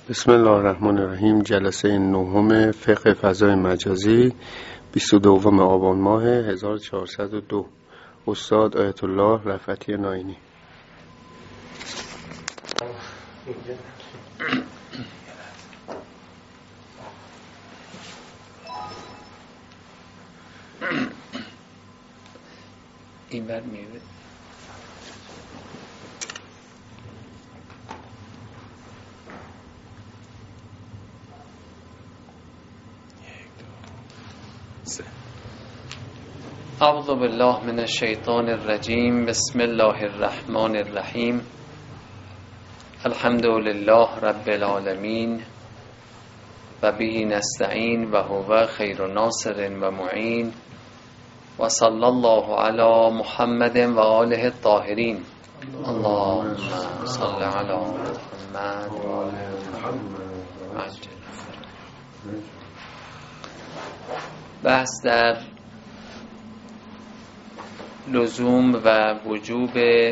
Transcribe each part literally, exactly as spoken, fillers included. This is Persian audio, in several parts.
بسم الله الرحمن الرحیم. جلسه نهم فقه فضای مجازی، بیست و دوم آبان ماه هزار و چهارصد و دو. استاد آیت الله رفعتی ناینی. این بر میره اعوذ بالله من الشیطان الرجیم. بسم الله الرحمن الرحیم. الحمد لله رب العالمین و به نستعین و هو خیر ناصر و معین و صلی الله علی محمد و آله الطاهرین. اللهم صل علی محمد و آل محمد. بحث در لزوم و وجوب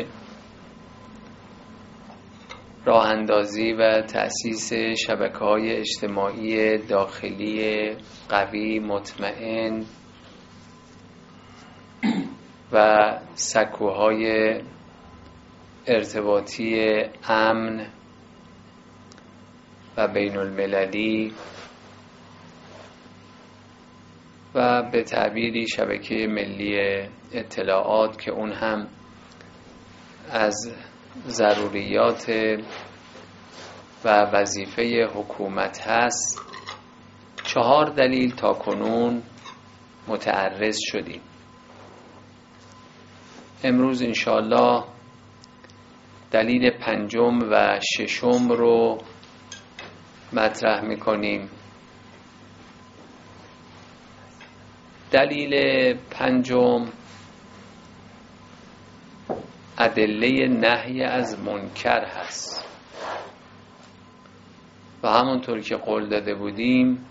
راه اندازی و تأسیس شبکه‌های اجتماعی داخلی قوی، مطمئن و سکوهای ارتباطی امن و بین المللی و به تعبیری شبکه ملی اطلاعات که اون هم از ضروریات و وظیفه حکومت هست. چهار دلیل تا کنون متعرض شدیم. امروز انشاءالله دلیل پنجم و ششم رو مطرح میکنیم. دلیل پنجم ادله نهی از منکر هست و همونطور که قول داده بودیم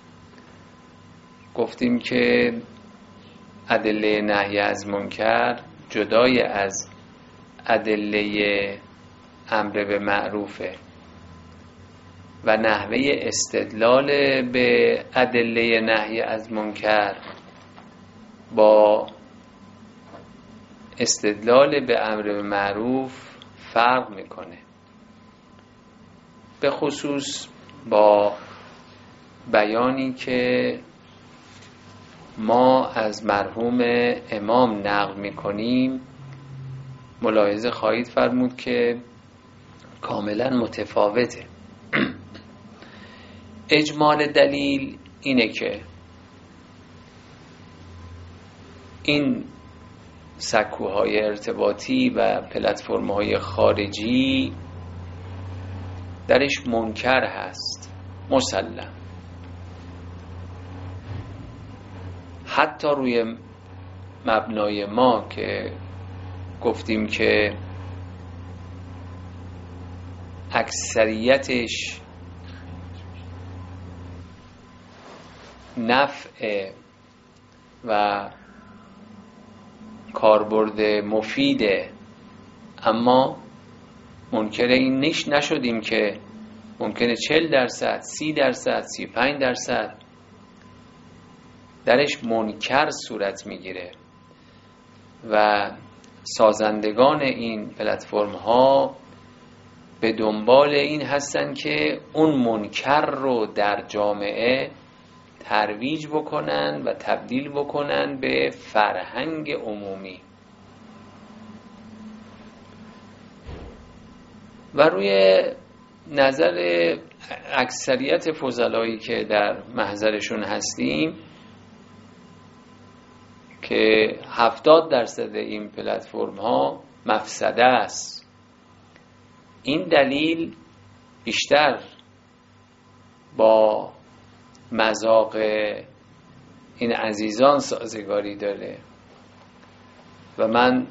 گفتیم که ادله نهی از منکر جدای از ادله امر به معروفه و نحوه استدلال به ادله نهی از منکر با استدلال به امر به معروف فرق میکنه، به خصوص با بیانی که ما از مرحوم امام نقل میکنیم. ملاحظه خواهید فرمود که کاملا متفاوته. اجمال دلیل اینه که این سکوهای ارتباطی و پلتفرم‌های خارجی درش منکر هست، مسلم. حتی روی مبنای ما که گفتیم که اکثریتش نفع و کاربرد مفیده، اما منکر این نش نشدیم که ممکنه چهل درصد، سی درصد، سی پنج درصد درش منکر صورت میگیره و سازندگان این پلتفرم ها به دنبال این هستن که اون منکر رو در جامعه ترویج بکنن و تبدیل بکنن به فرهنگ عمومی. و روی نظر اکثریت فضلایی که در محضرشون هستیم که هفتاد درصد این پلتفرم ها مفسده است، این دلیل بیشتر با مذاق این عزیزان سازگاری داره و من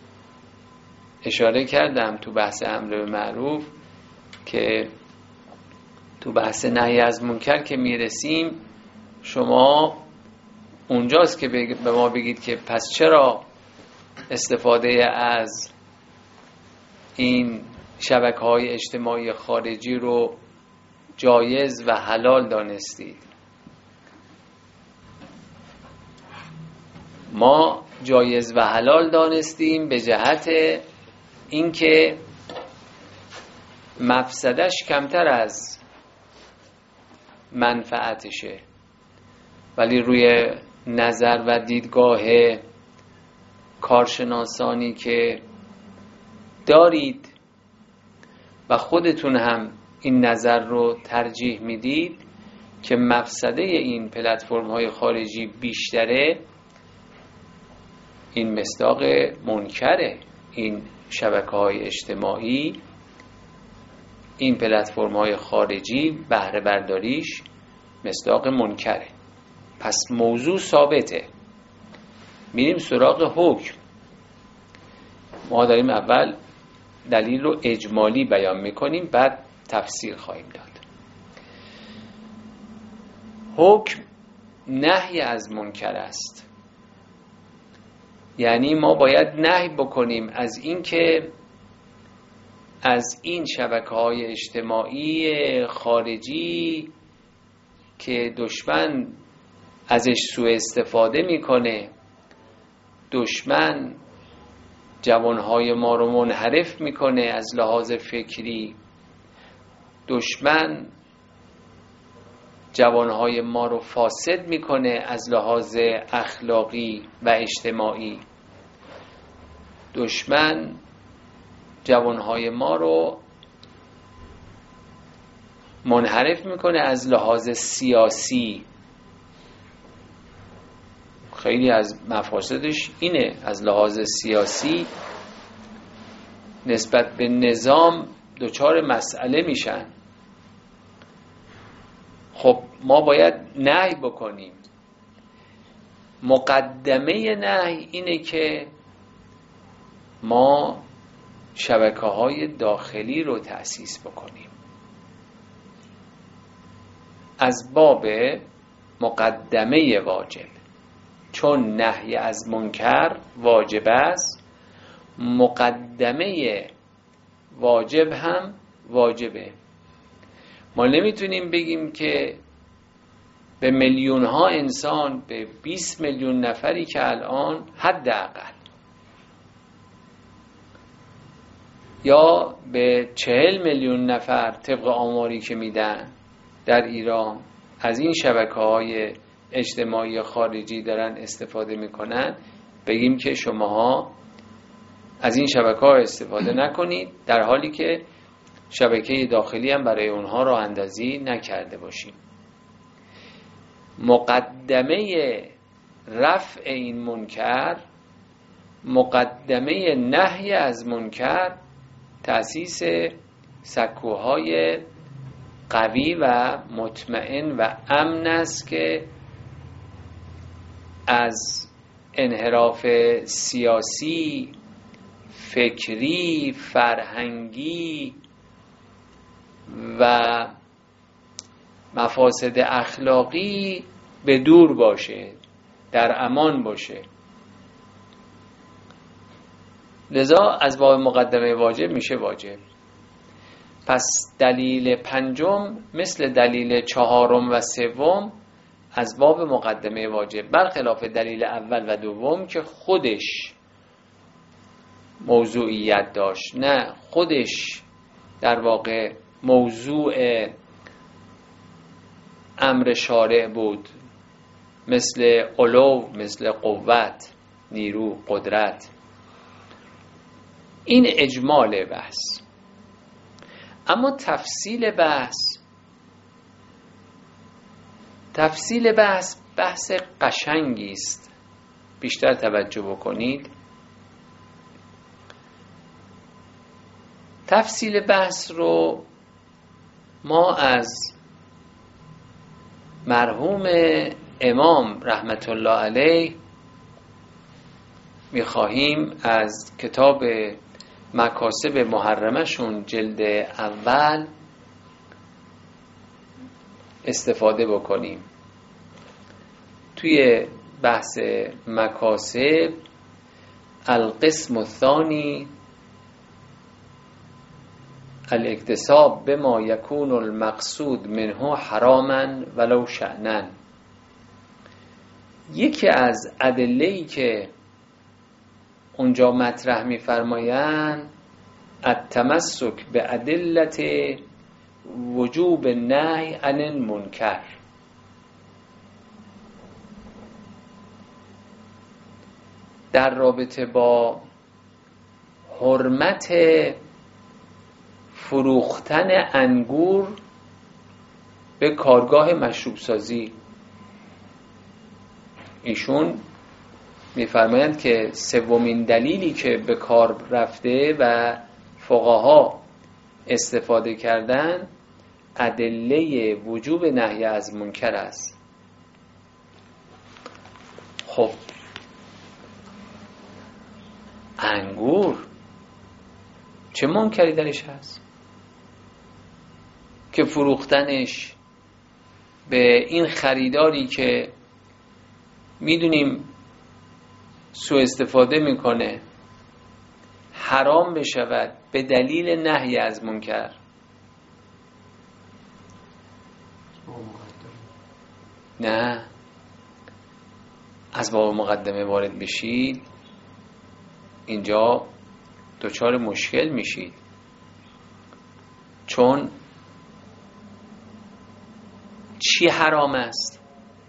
اشاره کردم تو بحث امر به معروف که تو بحث نهی از منکر که میرسیم شما اونجاست که به ما بگید که پس چرا استفاده از این شبکه‌های اجتماعی خارجی رو جایز و حلال دانستید. ما جایز و حلال دانستیم به جهت اینکه مفسدش کمتر از منفعتشه، ولی روی نظر و دیدگاه کارشناسانی که دارید و خودتون هم این نظر رو ترجیح میدید که مفسده این پلتفرم‌های خارجی بیشتره، این مصداق منکره. این شبکه‌های اجتماعی، این پلتفرم‌های خارجی بهره برداریش مصداق منکره. پس موضوع ثابته. میریم سراغ حکم. ما داریم اول دلیل رو اجمالی بیان میکنیم، بعد تفسیر خواهیم داد. حکم نهی از منکر است. یعنی ما باید نهی بکنیم از این که از این شبکه‌های اجتماعی خارجی که دشمن ازش سوء استفاده میکنه، دشمن جوانهای ما رو منحرف میکنه از لحاظ فکری، دشمن جوانهای ما رو فاسد میکنه از لحاظ اخلاقی و اجتماعی، دشمن جوانهای ما رو منحرف میکنه از لحاظ سیاسی. خیلی از مفاسدش اینه، از لحاظ سیاسی نسبت به نظام دچار مسئله میشن. خب ما باید نهی بکنیم. مقدمه نهی اینه که ما شبکه‌های داخلی رو تأسیس بکنیم. از باب مقدمه واجب، چون نهی از منکر واجب است، مقدمه واجب هم واجبه. ما نمیتونیم بگیم که به میلیون ها انسان، به بیست میلیون نفری که الان حداقل، یا به چهل میلیون نفر طبق آماری که میدن در ایران از این شبکه‌های اجتماعی خارجی دارن استفاده میکنن، بگیم که شماها از این شبکه‌ها استفاده نکنید، در حالی که شبکه داخلی هم برای اونها راه اندازی نکرده باشیم. مقدمه رفع این منکر، مقدمه نهی از منکر، تأسیس سکوهای قوی و مطمئن و امن است که از انحراف سیاسی، فکری، فرهنگی و مفاسد اخلاقی به دور باشه، در امان باشه. لذا از باب مقدمه واجب میشه واجب. پس دلیل پنجم مثل دلیل چهارم و سوم از باب مقدمه واجب، برخلاف دلیل اول و دوم که خودش موضوعیت داشت، نه خودش در واقع موضوع امر شارع بود، مثل علو، مثل قوت، نیرو، قدرت. این اجمال بحث. اما تفصیل بحث تفصیل بحث بحث قشنگی است. بیشتر توجه بکنید. تفصیل بحث رو ما از مرحوم امام رحمت الله علیه میخواهیم از کتاب مکاسب محرمشون جلد اول استفاده بکنیم. توی بحث مکاسب القسم الثانی الاکتساب بما یکون المقصود منه حراما ولو شأنا. یکی از ادله‌ای که اونجا مطرح می‌فرمایند التمسک به ادلت وجوب نهی عن المنکر. در رابطه با حرمت فروختن انگور به کارگاه مشروب سازی، ایشون می‌فرمایند که سومین دلیلی که به کار رفته و فقها استفاده کردن ادله وجوب نهی از منکر است. خب انگور چه منکری درش هست که فروختنش به این خریداری که میدونیم سوء استفاده میکنه حرام بشود به دلیل نهی از منکر؟ نه، از باب مقدمه وارد بشید اینجا دچار مشکل میشید، چون چی حرام است؟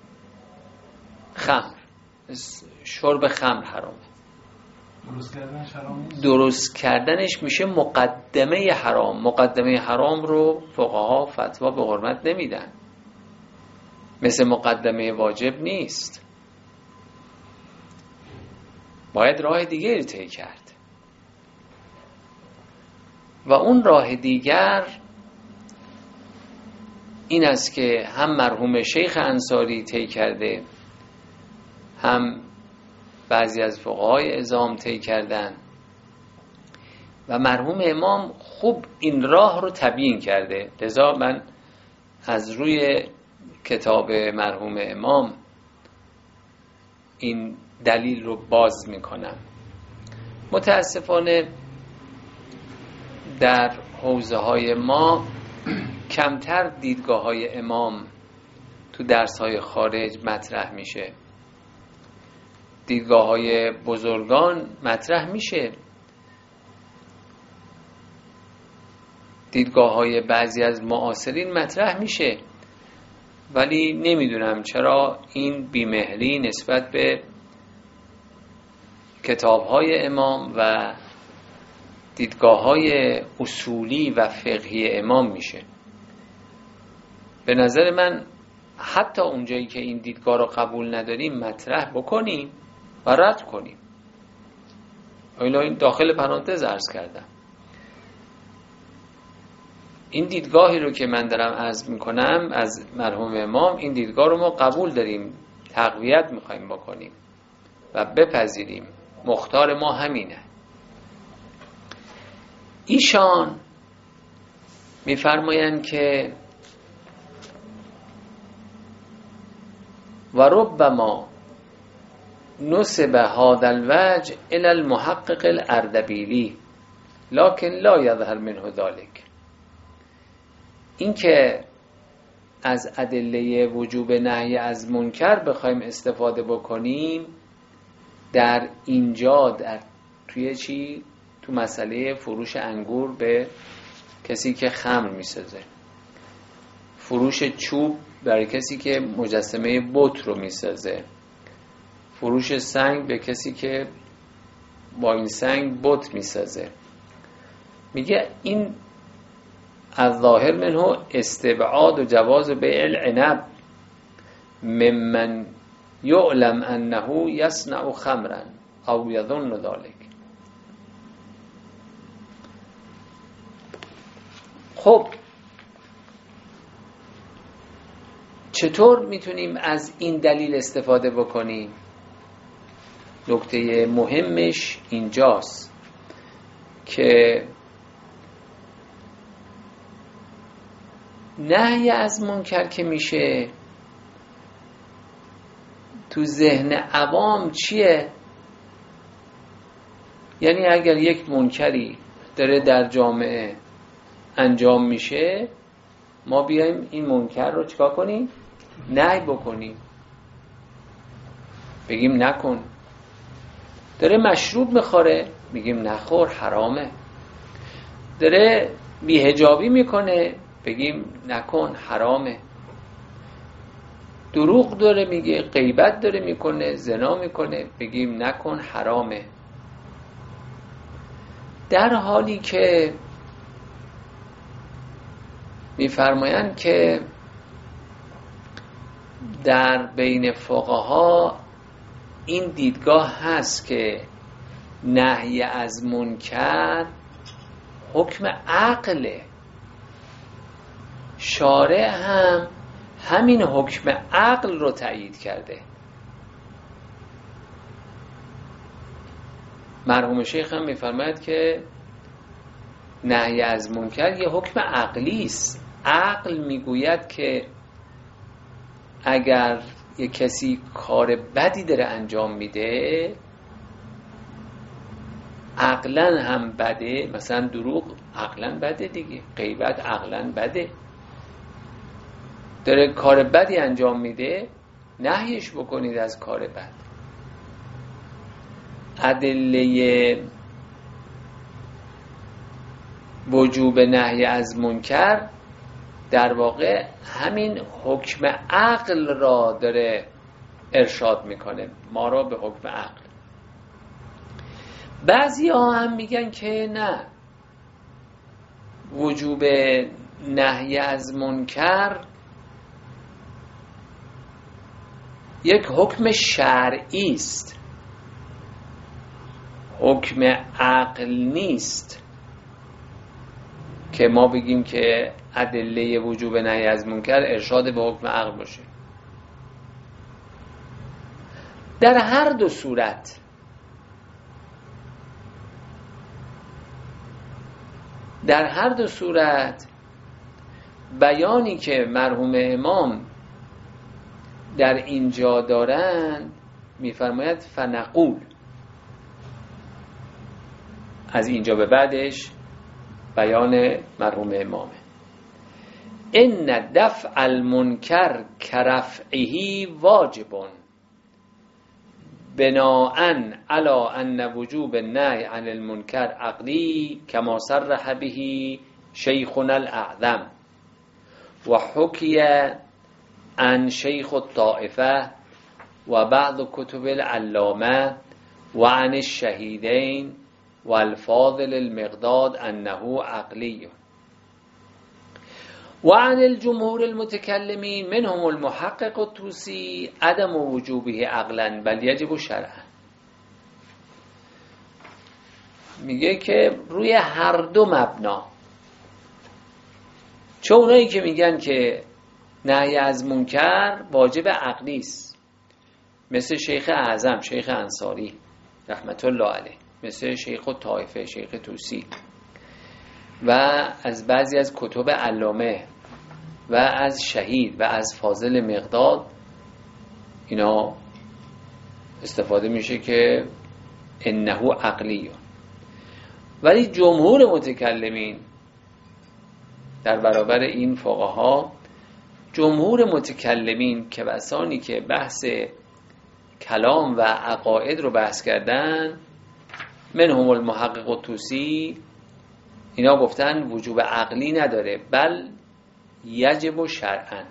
خمر، شرب خمر حرامه. درست کردنش حرام نیست؟ درست کردنش میشه مقدمه حرام. مقدمه حرام رو فقها فتوا به حرمت نمیدن، مثل مقدمه واجب نیست، باید راه دیگری طی کرد و اون راه دیگر این است که هم مرحوم شیخ انصاری طی کرده، هم بعضی از فقهای عظام طی کردن و مرحوم امام خوب این راه رو تبیین کرده. لذا من از روی کتاب مرحوم امام این دلیل رو باز میکنم. متاسفانه در حوزه های ما کمتر دیدگاه های امام تو درس های خارج مطرح میشه. دیدگاه های بزرگان مطرح میشه، دیدگاه های بعضی از معاصرین مطرح میشه، ولی نمیدونم چرا این بیمهری نسبت به کتاب های امام و دیدگاه های اصولی و فقهی امام میشه. به نظر من حتی اونجایی که این دیدگاه رو قبول نداریم مطرح بکنیم و رد کنیم. این داخل پرانتز عرض کردم. این دیدگاهی رو که من دارم عرض میکنم از مرحوم امام، این دیدگاه رو ما قبول داریم، تقویت میخوایم بکنیم و بپذیریم. مختار ما همینه. ایشان میفرمایند که و ربما نسب هذا الوجه الى المحقق الاردبیلی لكن لا يظهر منه ذلك. این که از ادله وجوب نهی از منکر بخوایم استفاده بکنیم در اینجا، در توی چی؟ تو مسئله فروش انگور به کسی که خمر میسازه، فروش چوب برای کسی که مجسمه بت رو میسازه، فروش سنگ به کسی که با این سنگ بت میسازه. میگه این از ظاهر منه استبعاد و جواز بیع العنب ممن یعلم انه یصنع خمرا او یظن ذلك. خب چطور میتونیم از این دلیل استفاده بکنیم؟ نکته مهمش اینجاست که نهی از منکر که میشه تو ذهن عوام چیه؟ یعنی اگر یک منکری داره در جامعه انجام میشه ما بیایم این منکر رو چیکار کنیم؟ نهی بکنیم، بگیم نکن. داره مشروب میخوره، بگیم نخور حرامه. داره بی‌حجابی میکنه، بگیم نکن حرامه. دروغ داره میگه، غیبت داره میکنه، زنا میکنه، بگیم نکن حرامه. در حالی که میفرمایند که در بین فقها این دیدگاه هست که نهی از منکر حکم عقله، شارع هم همین حکم عقل رو تایید کرده. مرحوم شیخ هم میفرماید که نهی از منکر یه حکم عقلی است. عقل میگوید که اگر یه کسی کار بدی داره انجام میده، عقلاً هم بده، مثلا دروغ عقلاً بده دیگه، غیبت عقلاً بده، داره کار بدی انجام میده، نهیش بکنید از کار بد. ادله وجوب نهی از منکر در واقع همین حکم عقل را داره ارشاد میکنه، ما را به حکم عقل. بعضی ها هم میگن که نه، وجوب نهی از منکر یک حکم شرعی است، حکم عقل نیست که ما بگیم که ادله وجوب نهی از منکر ارشاد به حکم عقل باشه. در هر دو صورت در هر دو صورت بیانی که مرحوم امام در اینجا دارند میفرماید فنقول، از اینجا به بعدش بیان مرحوم امامه، ان دفع المنکر کرفعه واجبون بناء علی ان وجوب النهی عن المنکر عقلی کما صرح به شیخنا الاعظم و حکی عن شیخ الطائفه و بعض کتب العلامه و عن الشهیدین و الفاضل المقداد انه عقلی و عن الجمهور المتکلمین منهم المحقق الطوسی عدم وجوبه عقلا بل یجب شرعا. میگه که روی هر دو مبنا، چه اونایی که میگن که نهی از منکر واجب عقلی است، مثل شیخ اعظم شیخ انصاری رحمت الله علیه، مثل شیخ الطائفه شیخ طوسی و از بعضی از کتب علامه و از شهید و از فاضل مقداد، اینا استفاده میشه که انه عقلی. ولی جمهور متکلمین در برابر این فقها، جمهور متکلمین که بسانی که بحث کلام و عقاید رو بحث کردن، منهم المحقق الطوسی، اینا گفتن وجوب عقلی نداره بل یجب شرعا.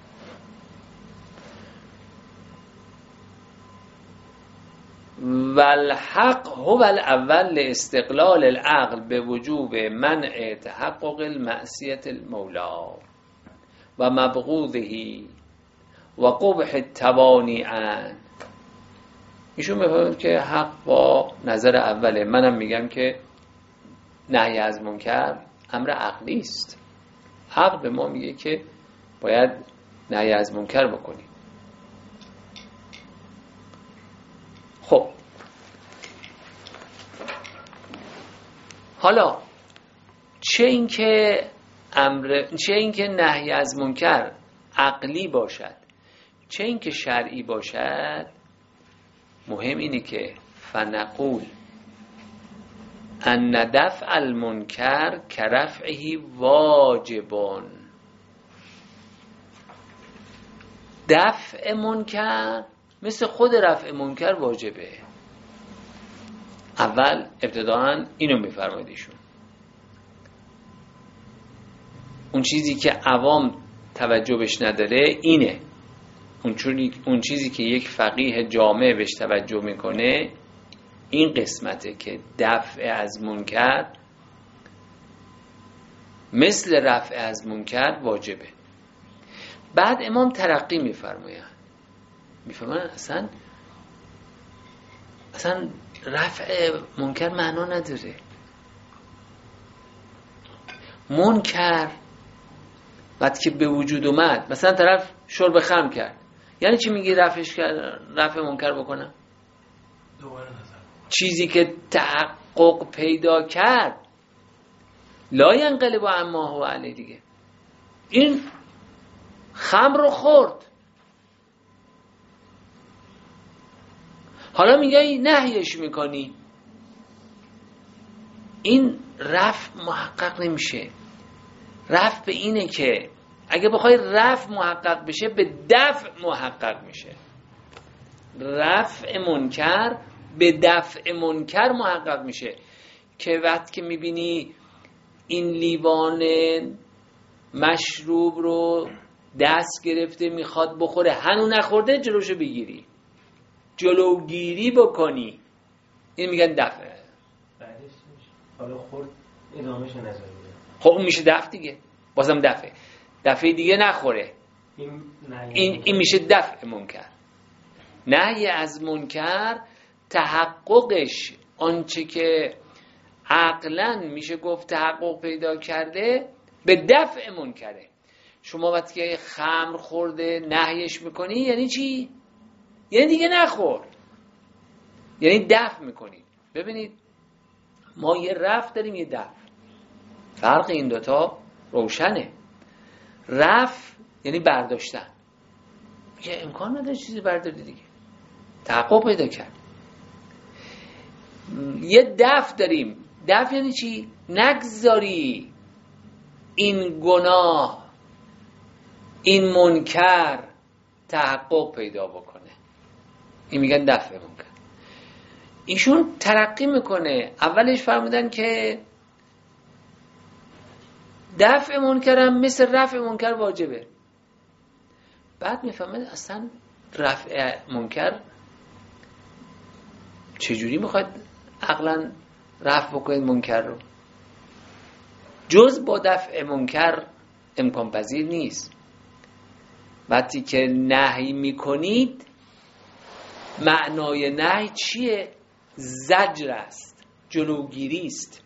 والحق هو الاول لاستقلال العقل به وجوب منع تحقق المعصیت المولا و مبغوضه و قبح التوانی عن. ایشون میفهمند که حق با نظر اوله. منم میگم که نهی از منکر امر عقلی است. عقل به ما میگه که باید نهی از منکر بکنیم. خب حالا چه این که امر چه این که نهی از منکر عقلی باشد، چه این که شرعی باشد، مهم اینه که فنقول ان دفع المنکر کرفعه واجبون. دفع منکر مثل خود رفع منکر واجبه. اول ابتداً اینو میفرماید ایشون، اون چیزی که عوام توجه بهش نداره اینه، اون, اون چیزی که یک فقیه جامع بهش توجه میکنه این قسمته که دفع از منکر مثل رفع از منکر واجبه. بعد امام ترقی میفرماید، میفرماید اصلا اصلا رفع منکر معنا نداره. منکر وقتی که به وجود اومد، مثلا طرف شرب خمر کرد، یعنی چی میگی رفعش کرد، رفع منکر بکنم؟ چیزی که تحقق پیدا کرد لا ینقلب عما هو علیه دیگه. این خمر رو خورد، حالا میگه نهیش میکنی، این رفع محقق نمیشه. رفع به اینه که اگه بخوای رفع محقق بشه به دفع محقق میشه. رفع منکر به دفع منکر محقق میشه که وقتی که میبینی این لیوان مشروب رو دست گرفته میخواد بخوره، هنو نخورده، جلوشو بگیری، جلوگیری بکنی، این میگن دفعه. بعدش حالا خورد ادامهش نذاری، خب اون میشه دفع دیگه، بازم دفعه. دفعه دیگه نخوره، این این, این میشه دفع منکر. نهی از منکر تحققش آنچه که عقلاً میشه گفت تحقق پیدا کرده به دفع منکره. شما وقتی که خمر خورده نهیش میکنی یعنی چی؟ یعنی دیگه نخور، یعنی دفع میکنی. ببینید ما یه رفع داریم یه دفع، فرق این دوتا روشنه. رفع یعنی برداشتن، یه امکان نداره چیزی برداری دیگه، تحقق پیدا کرد. یه دفع داریم، دفع یعنی چی؟ نگذاری این گناه، این منکر تحقق پیدا بکنه، این میگن دفع منکر. ایشون ترقی میکنه. اولش فرمودن که دفع منکر هم مثل رفع منکر واجبه، بعد میفهمه اصلا رفع منکر چجوری میخواد عقلا رفع بکنید منکر رو؟ جز با دفع منکر امکان پذیر نیست. وقتی که نهی میکنید معنای نهی چیه؟ زجر است، جلوگیری است.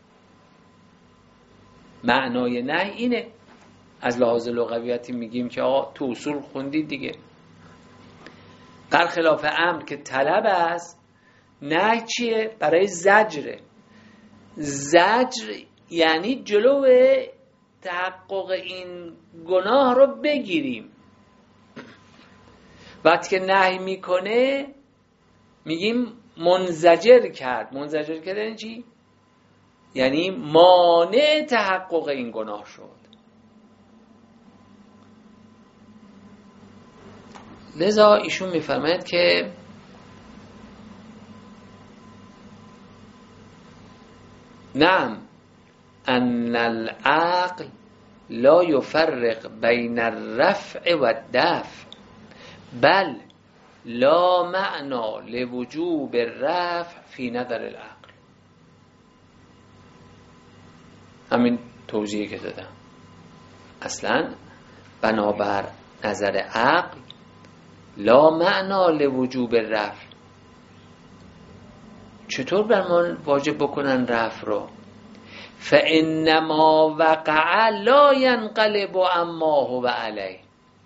معنای نهی اینه. از لحاظ لغویاتی میگیم که آقا تو اصول خوندید دیگه، برخلاف امر که طلب است، نهی چیه؟ برای زجره. زجر یعنی جلو تحقق این گناه رو بگیریم. وقتی که نهی میکنه میگیم منزجر کرد. منزجر کرد یعنی چی؟ یعنی مانع تحقق این گناه شد. لذا ایشون میفرماید که نعم ان العقل لا يفرق بین الرفع و الدفع بل لا معنا لوجوب الرفع فی نظر العقل. همین توضیحی که دادم اصلا بنابر نظر عقل لا معنا لوجوب الرفع. چطور بر ما واجب بکنن رفع رو؟ فانما وقع لا ينقلب عما هو علیه.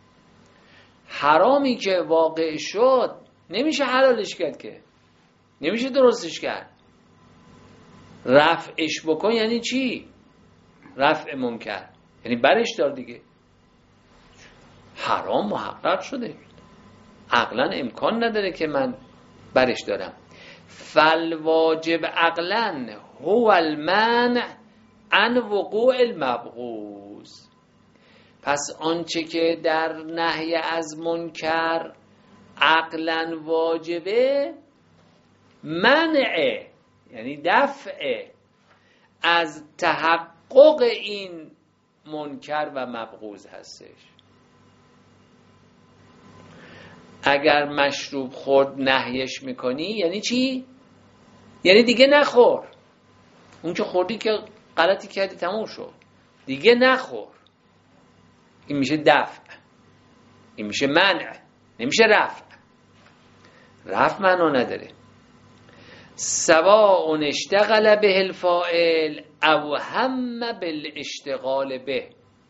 حرامی که واقع شد نمیشه حلالش کرد، که نمیشه درستش کرد. رفعش بکن یعنی چی؟ رفع منکر یعنی برش دار دیگه. حرام محقق شده، عقلا امکان نداره که من برش دارم. فالواجب عقلا هو المنع عن وقوع المبغوض. پس آنچه که در نهی از منکر عقلاً واجبه، منع یعنی دفع از تحقق این منکر و مبغوض هستش. اگر مشروب خورد نهیش میکنی یعنی چی؟ یعنی دیگه نخور. اون که خوردی که غلطی کردی، تموم شد، دیگه نخور. این میشه دفع، این میشه منع، نمیشه رفع. رفع معنا نداره. سواء اشتغل به الفاعل او هم بالاشتغال به.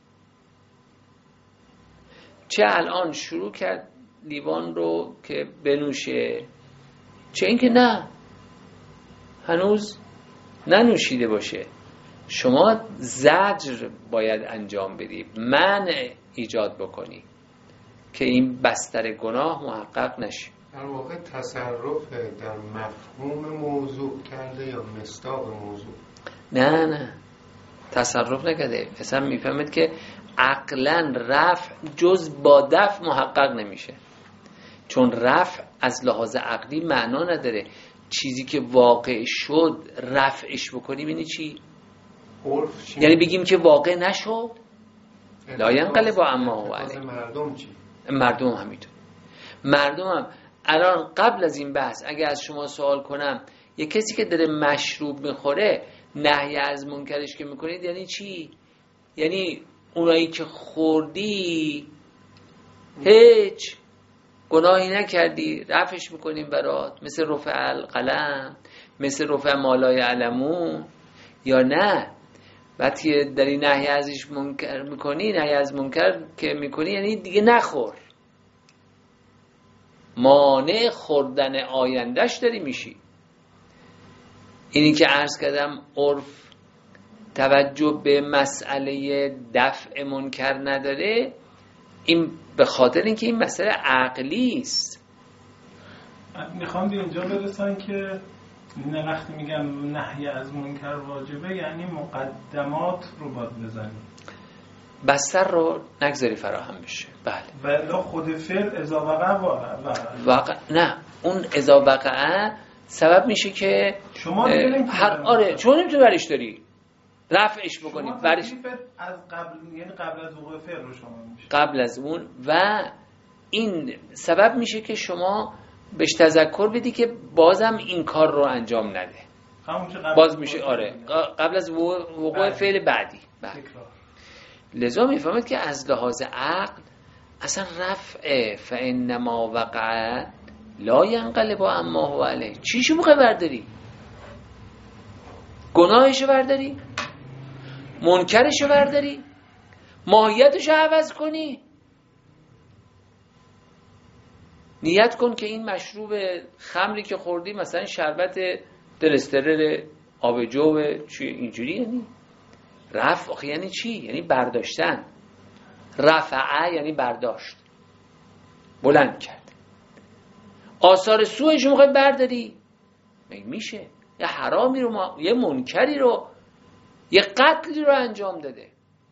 چه الان شروع کرد لیوان رو که بنوشه، چه اینکه نه هنوز ننوشیده باشه. شما زجر باید انجام بدی، منع ایجاد بکنی که این بستر گناه محقق نشه. در واقع تصرف در مفهوم موضوع کرده یا مصداق موضوع؟ نه نه تصرف نکرده. اصلا میفهمید که عقلا رفع جز با دفع محقق نمیشه، چون رفع از لحاظ عقلی معنا نداره. چیزی که واقع شد رفعش بکنی بینی چی؟ یعنی بگیم که واقع نشد، لا ینقلب عما هو علیه. مردم چی؟ مردم همینطور. مردم هم الان قبل از این بحث اگه از شما سوال کنم یه کسی که داره مشروب میخوره نهی از منکرش که میکنید یعنی چی؟ یعنی اونایی که خوردی هیچ گناهی نکردی، رفعش میکنیم برات، مثل رفع القلم، مثل رفع مالای علمون، یا نه وقتی داری نهی ازش منکر میکنی، نهی از منکر که میکنی یعنی دیگه نخور، مانع خوردن آیندهش داری میشی. اینی که عرض کردم عرف توجه به مسئله دفع منکر نداره، این به خاطر اینکه این مسئله عقلی است. میخوام به اینجا برسن که نه وقتی میگم نهی از منکر واجبه یعنی مقدمات رو باید بزنی، بستر رو نگذاری فراهم بشه. بله. ولی خود فعل اذا وقع واقع نه، اون اذا وقع سبب میشه که شما هر آره چون نمیتونی برش داری رفعش بکنی برش از قبل، یعنی قبل از وقوع فعل رو شما میشه قبل از اون، و این سبب میشه که شما بهش تذکر بدی که بازم این کار رو انجام نده. باز میشه آره قبل از وقوع فعل بعدی. بعد. لذا میفهمید که از لحاظ عقل اصلا رفع فانما وقع لا ینقلب عما هو علیه. چیشو میخوای برداری؟ گناهشو برداری؟ منکرشو برداری؟ ماهیتشو عوض کنی؟ نیت کن که این مشروب خمری که خوردی مثلا شربت دلسترل آبجو چی اینجوری، یعنی رفع آخه یعنی چی؟ یعنی برداشتن. رفعه یعنی برداشت، بلند کرد. آثار سوءش رو میخوای برداری؟ میشه. یه حرامی رو ما... یه منکری رو، یه قتلی رو انجام داده،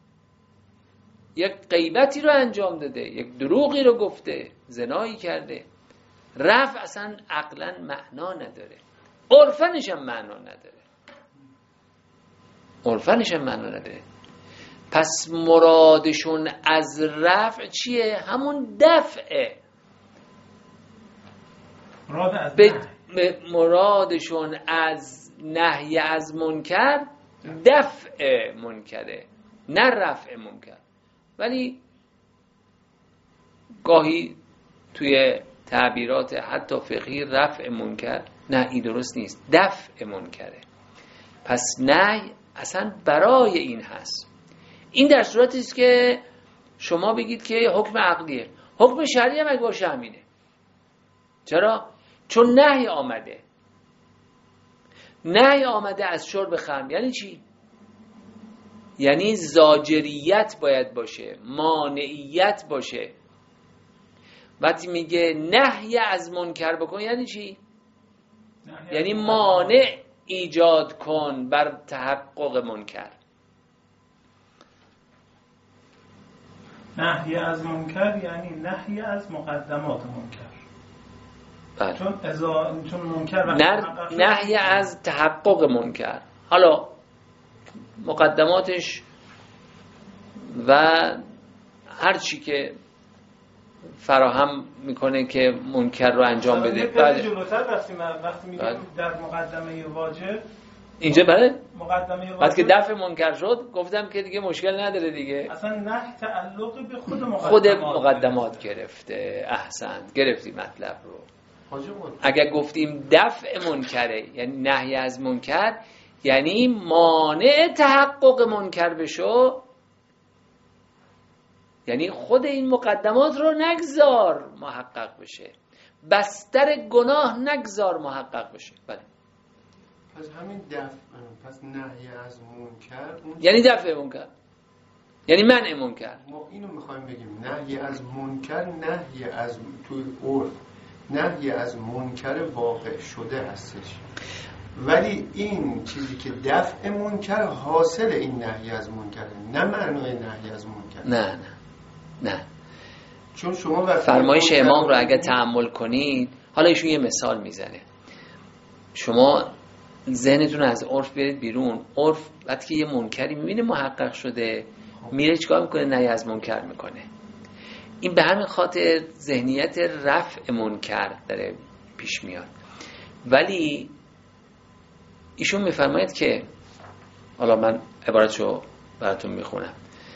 یک غیبتی رو انجام داده، یک دروغی رو گفته، زنایی کرده. رفع اصلا عقلا معنا نداره، عرفنش هم معنا نداره، عرفنش هم معنا نداره. پس مرادشون از رفع چیه؟ همون دفعه. مراد از ب... مرادشون از نهی از منکر دفع منکره، نه رفع منکر. ولی گاهی توی تعبیرات حتی فقهی رفع منکر، نه این درست نیست، دفع منکره. پس نهی اصلا برای این هست. این در صورتی است که شما بگید که حکم عقلیه، حکم شرعی هم اگه باشه همینه. چرا؟ چون نهی آمده. نهی آمده از شرب خمر یعنی چی؟ یعنی زاجریت باید باشه، مانعیت باشه. وقتی میگه نهی از منکر بکن یعنی چی؟ یعنی مانع ایجاد کن بر تحقق منکر. نهی از منکر یعنی نهی از مقدمات منکر. بله. چون ازا چون منکر نر... نهی از تحقق منکر. حالا مقدماتش و هر چی که فراهم میکنه که منکر رو انجام بده. بعد جلوتر وقتی وقتی میگیم در مقدمه واجب اینجا بله مقدمه واجب بعد که دفع منکر شد گفتم که دیگه مشکل نداره دیگه. اصلا نه تعلق به خود مقدمات خود مقدمات گرفته. احسنت گرفتی مطلب رو. اگر گفتیم دفع منکره یعنی نهی از منکر یعنی مانع تحقق منکر بشو، یعنی خود این مقدمات رو نگذار محقق بشه، بستر گناه نگذار محقق بشه. بله پس همین دفع پس نهی از منکر یعنی دفع منکر یعنی منع منکر. ما اینو میخوایم بگیم نهی از منکر نهی از توی عرف نهی از منکر واقع شده هستش، ولی این چیزی که دفع منکر حاصل این نهی از منکر نه معنای نهی از منکر. نه نه نه چون شما فرمایش امام رو اگه تأمل کنید، حالا ایشون یه مثال میزنه، شما ذهنتون از عرف برید بیرون. عرف وقتی که یه منکری میبینه محقق شده میره چیکار میکنه؟ نهی از منکر میکنه. این به همین خاطر ذهنیت رفع منکر داره پیش میاد. ولی ایشون میفرماید که حالا من عبارتشو براتون میخونم.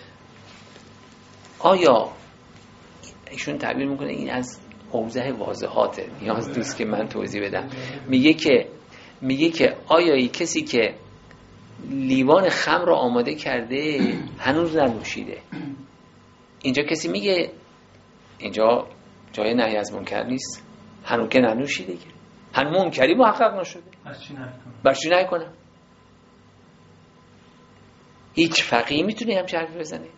آیا ایشون تعبیر میکنه این از حوزه واضحاته، نیاز نیست که من توضیح بدم. میگه که میگه که آیا ای کسی که لیوان خمر رو آماده کرده هنوز ننوشیده، اینجا کسی میگه اینجا جای نهی از منکر نیست، هنوز که ننوشیده که هنوز منکری محقق نشده، برش چی نکنم؟ هیچ فقیهی میتونه همچه حرفی بزنه؟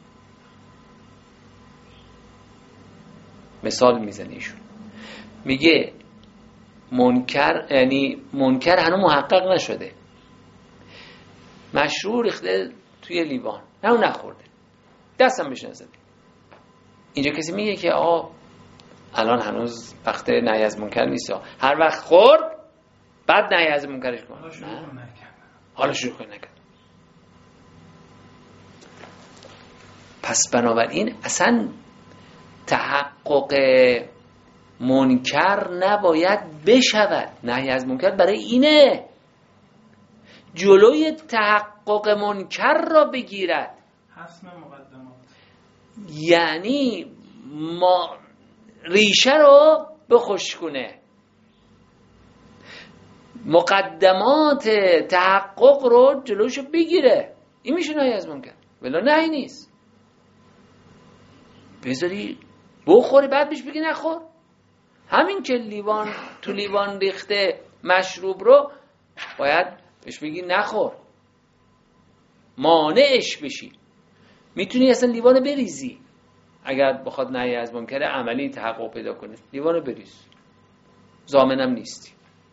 مثال میزنه ایشون، میگه منکر یعنی منکر هنوز محقق نشده، مشروب ریخته توی لیوان نه اون نخورده دستم بهش نزده، اینجا کسی میگه که آقا الان هنوز وقت نهی از منکر نیست، هر وقت خورد بعد نهی از منکرش کن، حالا شروع کن نکن. پس بنابراین اصلا تحقق منکر نباید بشود، نهی از منکر برای اینه جلوی تحقق منکر را بگیرد، حسم مقدمات، یعنی ما ریشه رو بخشک کنه، مقدمات تحقق رو جلوشو بگیره. این میشه نهی از منکر، ولی نهی نیست. بذاری بخوری بعد بهش بگی نخور. همین که لیوان تو لیوان ریخته مشروب رو باید بهش بگی نخور، مانعش بشی. میتونی اصلا لیوان بریزی اگر بخواد نهی از منکر عملی تحقق پیدا کنه، لیوان بریز، ضامنم نیستی.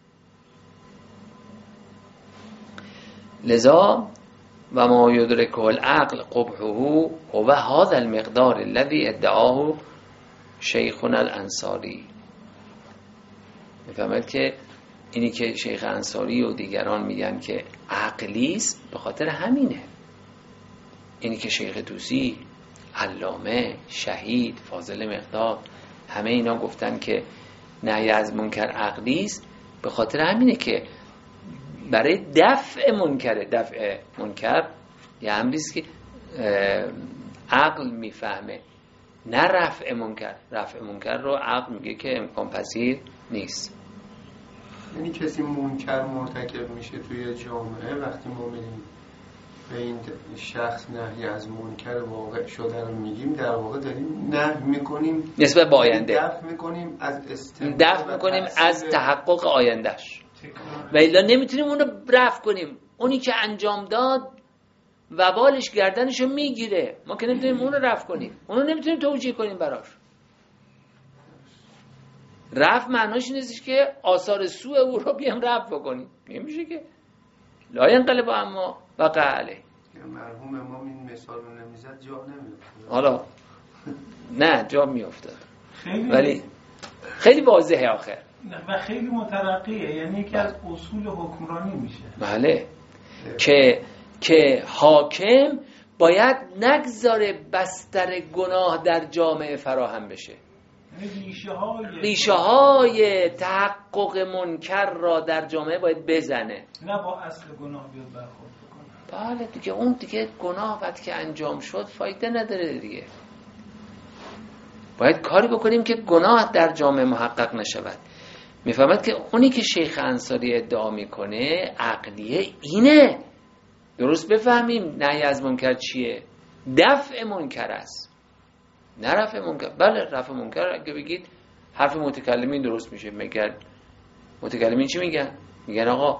لذا و ما یدرکه العقل قبحه و هذا المقدار الذي ادعاه شیخنا الانصاری. میفهمید که اینی که شیخ انصاری و دیگران میگن که عقلی است به خاطر همینه. اینی که شیخ طوسی، علامه، شهید، فاضل مقدار همه اینا گفتن که نهی از منکر عقلی است به خاطر همینه که برای دفع منکر، دفع منکر یه امری است که عقل میفهمه، نه رفع منکر. رفع منکر رو عقل میگه که امکان پذیر نیست. یعنی کسی منکر مرتکب میشه توی جامعه، وقتی ما میگیم به این شخص نهی از منکر واقع شده رو میگیم، در واقع داریم نهی میکنیم نسبت به آینده، دفع میکنیم از استمرار، دفع میکنیم از تحقق آیندهش، و الا نمیتونیم اون رو رفع کنیم. اونی که انجام داد وبالش گردنشو میگیره، ما که نمیتونیم اون رو رفع کنیم، اون رو نمیتونیم توجیه کنیم براش. رفع معناش نیست که آثار سوء او رو بیام رفع بکنیم، نمیشه که. لا ینقلب اما وقع علیه. مرحوم امام این مثال رو نمیزد جا نمیافتاد. حالا نه جا میافتاد خیلی ولی خیلی واضحه آخر و خیلی مترقیه، یعنی یکی از اصول حکمرانی میشه. بله که که حاکم باید نگذاره بستر گناه در جامعه فراهم بشه، ریشه های ریشه های تحقق منکر را در جامعه باید بزنه، نه با اصل گناه بیاد برخورد بکنه. بله دیگه اون دیگه گناه وقتی که انجام شد فایده نداره دیگه. باید کاری بکنیم که گناه در جامعه محقق نشود. میفهمد که اونی که شیخ انصاری ادعا میکنه عقلیه اینه، درست بفهمیم نهی از منکر چیه؟ دفع منکر است، نه رفع منکر. بله رفع منکر اگه بگید حرف متکلمین درست میشه. مگر متکلمین چی میگن؟ میگن آقا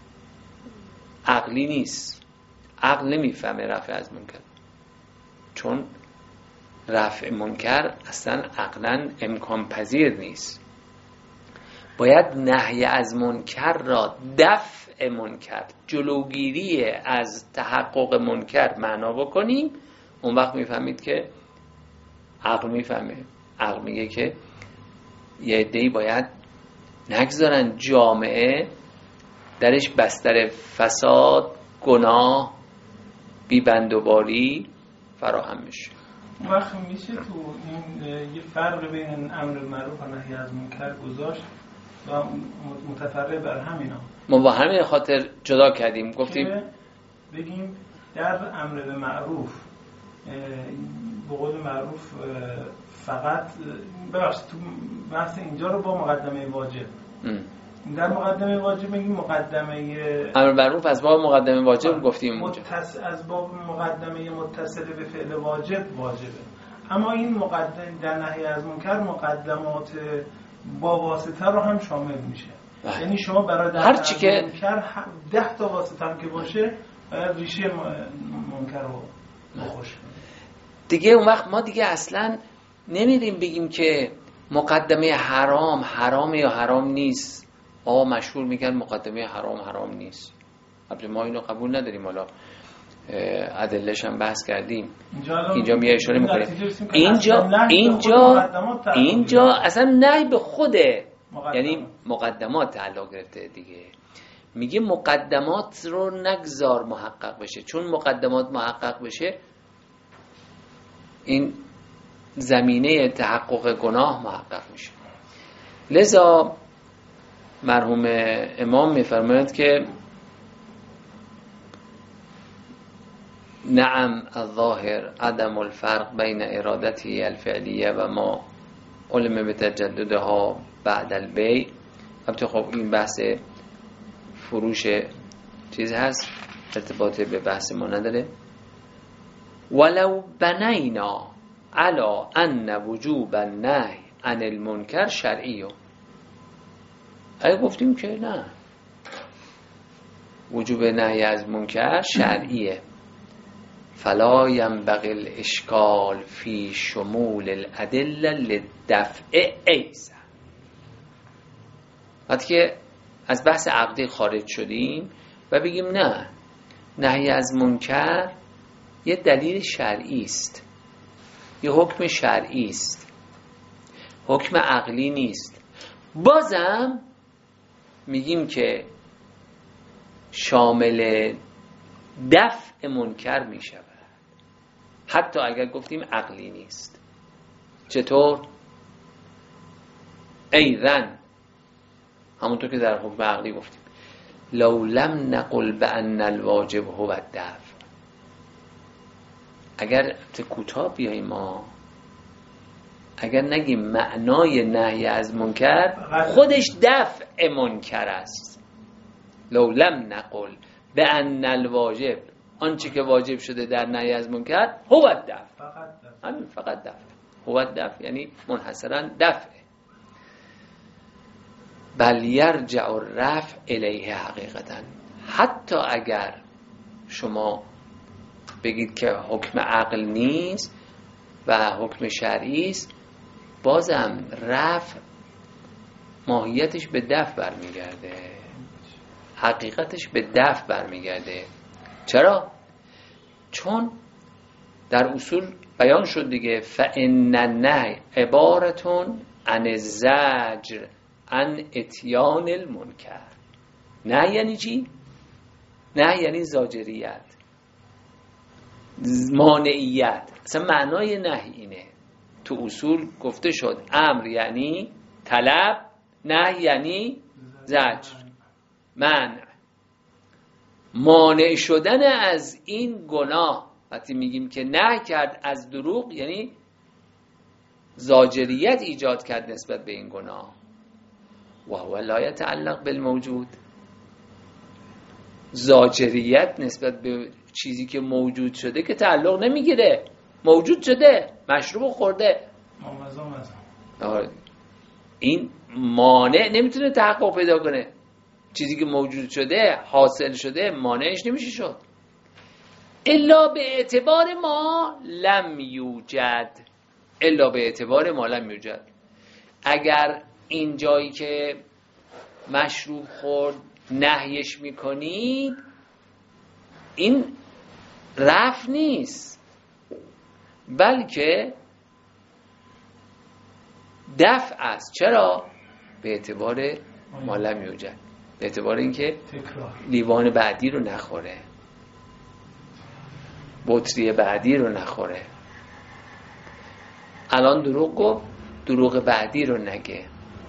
عقلی نیست، عقل نمیفهمه رفع از منکر، چون رفع منکر اصلا عقلا امکان پذیر نیست. باید نهی از منکر را دفع منکر، جلوگیری از تحقق منکر معنا بکنیم. اون وقت میفهمید که عقل میفهمه. عقل میگه که یه عده‌ای باید نگذارن جامعه درش بستر فساد، گناه، بی‌بندوباری فراهم میشه. اون وقت میشه تو این یه فرق بین امر معروف و نهی از منکر گذاشت و متفرع بر همینا. ما با همین خاطر جدا کردیم، گفتیم بگیم در امر به معروف به قول معروف فقط ببخشید تو بحث اینجا رو با مقدمه واجب ام. در مقدمه واجب میگیم مقدمه امر معروف از باب مقدمه واجب گفتیم متص... از باب مقدمه متصل به فعل واجب واجبه، اما این مقدم در نهی از منکر مقدمات با واسطه رو هم شامل میشه. بله. یعنی شما برای در هرچی که منکر ده تا واسطه هم که باشه باید ریشه منکر رو مخوش دیگه. اون وقت ما دیگه اصلا نمیریم بگیم که مقدمه حرام حرام یا حرام نیست. آقا مشهور میگن مقدمه حرام حرام نیست. البته ما اینو قبول نداریم، حالا ادله‌اش هم بحث کردیم. اینجا میاد اشاره میکنه اینجا اینجا اینجا اصلا نهی به خوده، یعنی مقدمات تعلق گرفته دیگه. میگه مقدمات رو نگذار محقق بشه، چون مقدمات محقق بشه این زمینه تحقق گناه محقق میشه. لذا مرحوم امام میفرماید که نعم الظاهر عدم الفرق بین ارادتی الفعلیه و ما علم به تجددها بعد البیع. البته خب این بحث فروش چیز هست، ارتباطی به بحث ما نداره. ولو بنینا علی ان وجوب النهی عن المنکر شرعیه. اگه گفتیم که نه وجوب نهی از منکر شرعیه، فلا ينبغي الاشکال فی شمول الادله للدفع ایزا. وقتی که از بحث عقدی خارج شدیم و بگیم نه نهی از منکر یه دلیل شرعی است، یه حکم شرعی است، حکم عقلی نیست، بازم میگیم که شامل دفع منکر میشود حتی اگر گفتیم عقلی نیست. چطور؟ ایذن همونطور که در حکم عقلی گفتیم لو لم نقل بأن الواجب هو الدفع. اگر کوتاه بیاییم ما اگر نگیم معنای نهی از منکر خودش دفع منکر است، لو لم نقل بأن الواجب آنچه که واجب شده در نهی از منکر هو الدفع، همین فقط دفع، هو الدفع یعنی منحصرا دفع. بل یرجع الرفع الیه حقیقتا. حتی اگر شما بگید که حکم عقل نیست و حکم شرعی است، بازم رفع ماهیتش به دفع برمیگرده. حقیقتش به دفع برمیگرده. چرا؟ چون در اصول بیان شد دیگه، فإن النهی عبارتون عن الزجر عن اتیان المنکر. نه یعنی چی؟ نه یعنی زاجریت، مانعیت. اصلا معنای نهی اینه. تو اصول گفته شد امر یعنی طلب، نهی یعنی زجر، منع، مانع شدن از این گناه. وقتی میگیم که نهی کرد از دروغ یعنی زاجریت ایجاد کرد نسبت به این گناه. و هو لا یتعلق بالموجود. زاجریت نسبت به چیزی که موجود شده که تعلق نمیگیره. موجود شده، مشروب خورده، این مانع نمیتونه تحقق پیدا کنه. چیزی که موجود شده، حاصل شده، مانعش نمیشه شد. الا به اعتبار ما لم یوجد. الا به اعتبار ما لم یوجد. اگر این جایی که مشروب خورد نهیش میکنید، این رفع نیست، بلکه دفع است. چرا؟ به اعتبار ما لم یوجد، به اعتبار اینکه لیوان بعدی رو نخوره، بطری بعدی رو نخوره. الان دروغ گفت، دروغ بعدی رو نگه.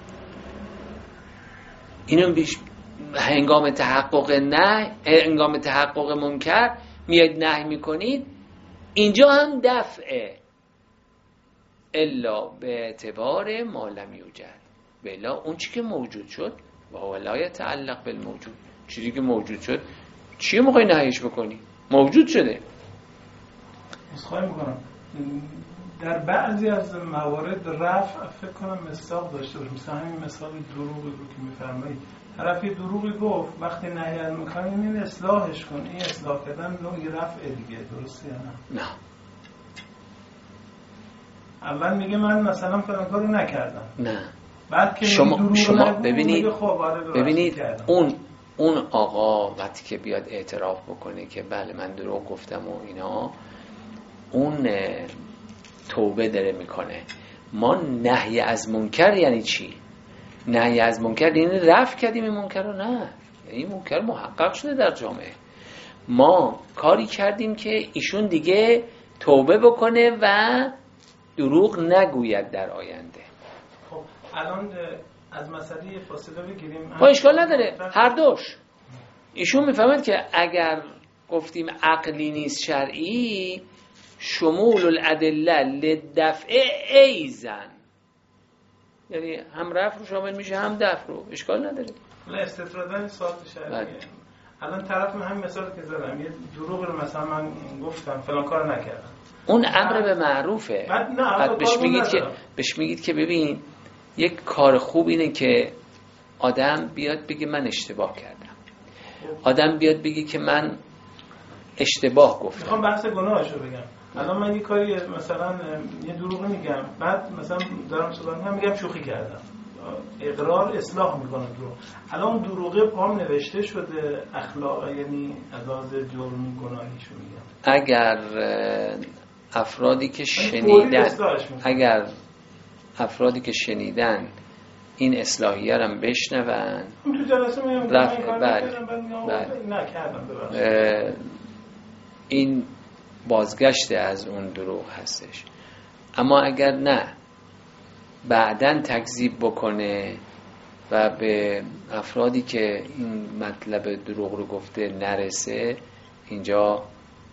اینو بیش هنگام تحقق نه، هنگام تحقق منکر میاد نهی میکنید، اینجا هم دفعه. الا به اعتبار ما لم یوجد. بلا اون چی که موجود شد و هو لا یتعلق بالموجود. چیزی که موجود شد چی موقعی نهیش بکنی؟ موجود شده. مصخواهی میکنم در بعضی از موارد رفع فکر کنم مصداق داشته باشه. مثلا همین مثال دروغی رو که میفرمایید، طرفی دروغی گفت، وقتی نهی از میکنیم این اصلاحش کن. این اصلاح کردن نوعی رفع دیگه، درسته یا نه؟ نه. اول میگه من مثلا فلان کارو نکردم. نه. بعد که شما شما ببینید خب ببینید اون اون آقا وقتی که بیاد اعتراف بکنه که بله من دروغ گفتم و اینا، اون توبه داره میکنه. ما نهی از منکر یعنی چی؟ نهی از منکر یعنی رفع کردیم این منکر رو؟ نه، یعنی منکر محقق شده در جامعه. ما کاری کردیم که ایشون دیگه توبه بکنه و دروغ نگوید در آینده. خب الان از مسئله فاصله بگیریم. با اشکال نداره هر دوش. ایشون میفهمد که اگر گفتیم عقلی نیست شرعی، شمول الادله لدفع ایزن، یعنی هم رفع رو شامل میشه هم دفع رو. اشکال نداره. ولی استطرادن ساعت شرعیه. الان طرف من همین مثال که زدم، یه دروغ رو مثلا من گفتم فلان کار نکردم، اون امر به معروفه. بعد نه بعد بهش میگید که بهش میگید که ببین یک کار خوب اینه که آدم بیاد بگه من اشتباه کردم. آدم بیاد بگه که من اشتباه گفتم. میخوام بحث گناهشو بگم. الان من یه کاری مثلا یه دروغ میگم، بعد مثلا دارم صحبت میکنم میگم شوخی کردم، اقرار اصلاح میکنم دروغ. الان دروغه پام نوشته شده اخلاق، یعنی عذاب جرمی گناهیشو میگم. اگر افرادی که شنیدن اگر افرادی که شنیدن این اصلاحیه رو بشنون، تو جلسه میگم رفع بله بله این بازگشت از اون دروغ هستش. اما اگر نه بعدن تکذیب بکنه و به افرادی که این مطلب دروغ رو گفته نرسه، اینجا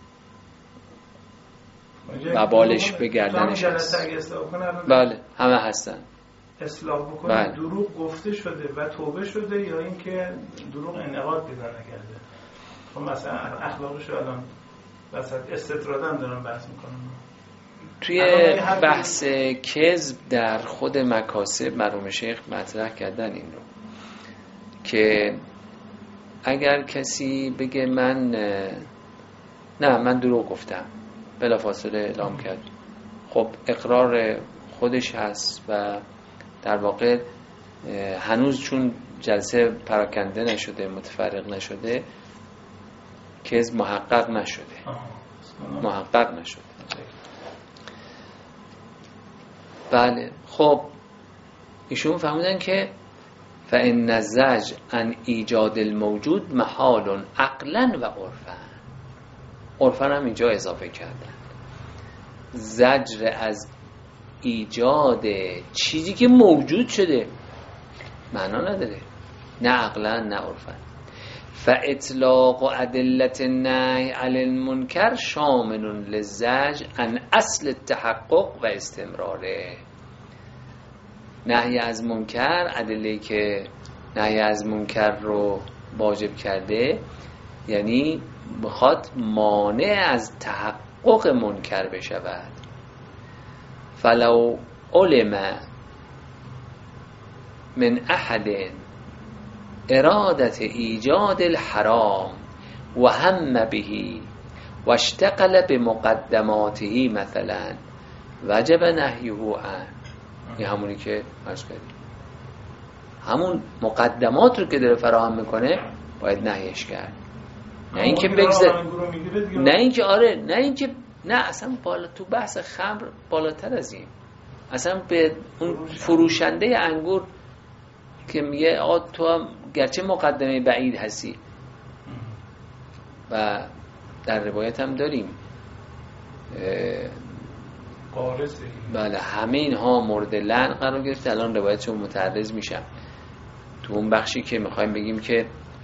مبالش به گردنش هست. بله همه هستن. اصلاح بکنه بله. دروغ گفته شده و توبه شده یا اینکه دروغ انعقاد پیدا نکرده. خب مثلا اخلاقش الان وسط استطرادن دارم بحث میکنم. توی بحث کذب در خود مکاسب مرحوم شیخ مطرح کردن این رو که اگر کسی بگه من نه من دروغ گفتم، بلافاصله اعلام کرد، خب اقرار خودش هست و در واقع هنوز چون جلسه پراکنده نشده، متفرق نشده، که محقق نشده. محقق نشده. بله. خب ایشون فهمیدن که فإن الزجر عن ایجاد الموجود محال عقلا و عرفا. عرفا هم اینجا اضافه کردن. زجر از ایجاد چیزی که موجود شده معنا نداره، نه عقلا نه عرفا. فاطلاق ادله النهی علی المنکر شامل للزجر عن اصل التحقق و استمراره. نهی از منکر، ادله که نهی از منکر رو واجب کرده، یعنی میخواد مانع از تحقق منکر بشود. فلو علم من احد ارادت ایجاد الحرام و هم به و اشتغل بمقدماته مثلا وجب نهیه عنه. این همونی که عرض کردیم، همون مقدمات رو که داره فراهم میکنه باید نهیش کرد. نه اینکه بگذر، نه اینکه آره، نه اینکه نه اصلا بالا تو بحث خمر بالاتر از این. اصلا به اون فروشنده انگور که میگه آقا تو هم گرچه مقدمه بعید هستی، و در روایت هم داریم قارصه، بله، همه اینها مورد لعن قرار گرفت. الان روایتشون متعرض میشم تو اون بخشی که میخوایم بگیم که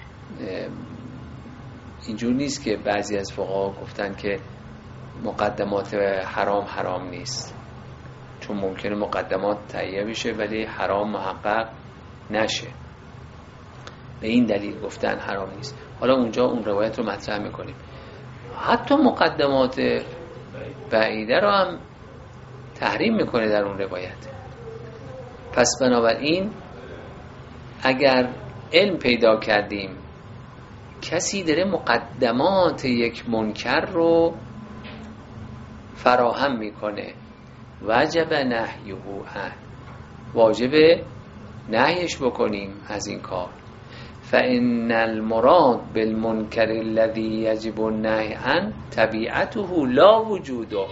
اینجور نیست که بعضی از فقها گفتن که مقدمات حرام حرام نیست، چون ممکنه مقدمات تهیه بشه ولی حرام محقق نشه، به این دلیل گفتن حرام نیست. حالا اونجا اون روایت رو مطرح میکنیم. حتی مقدمات بعیده رو هم تحریم میکنه در اون روایت. پس بنابراین اگر علم پیدا کردیم کسی داره مقدمات یک منکر رو فراهم میکنه، وجب نهیه عنه، واجب نهیش بکنیم از این کار. فإن المراد بالمنکر الذي يجب النهی عنه طبیعته لا وجوده.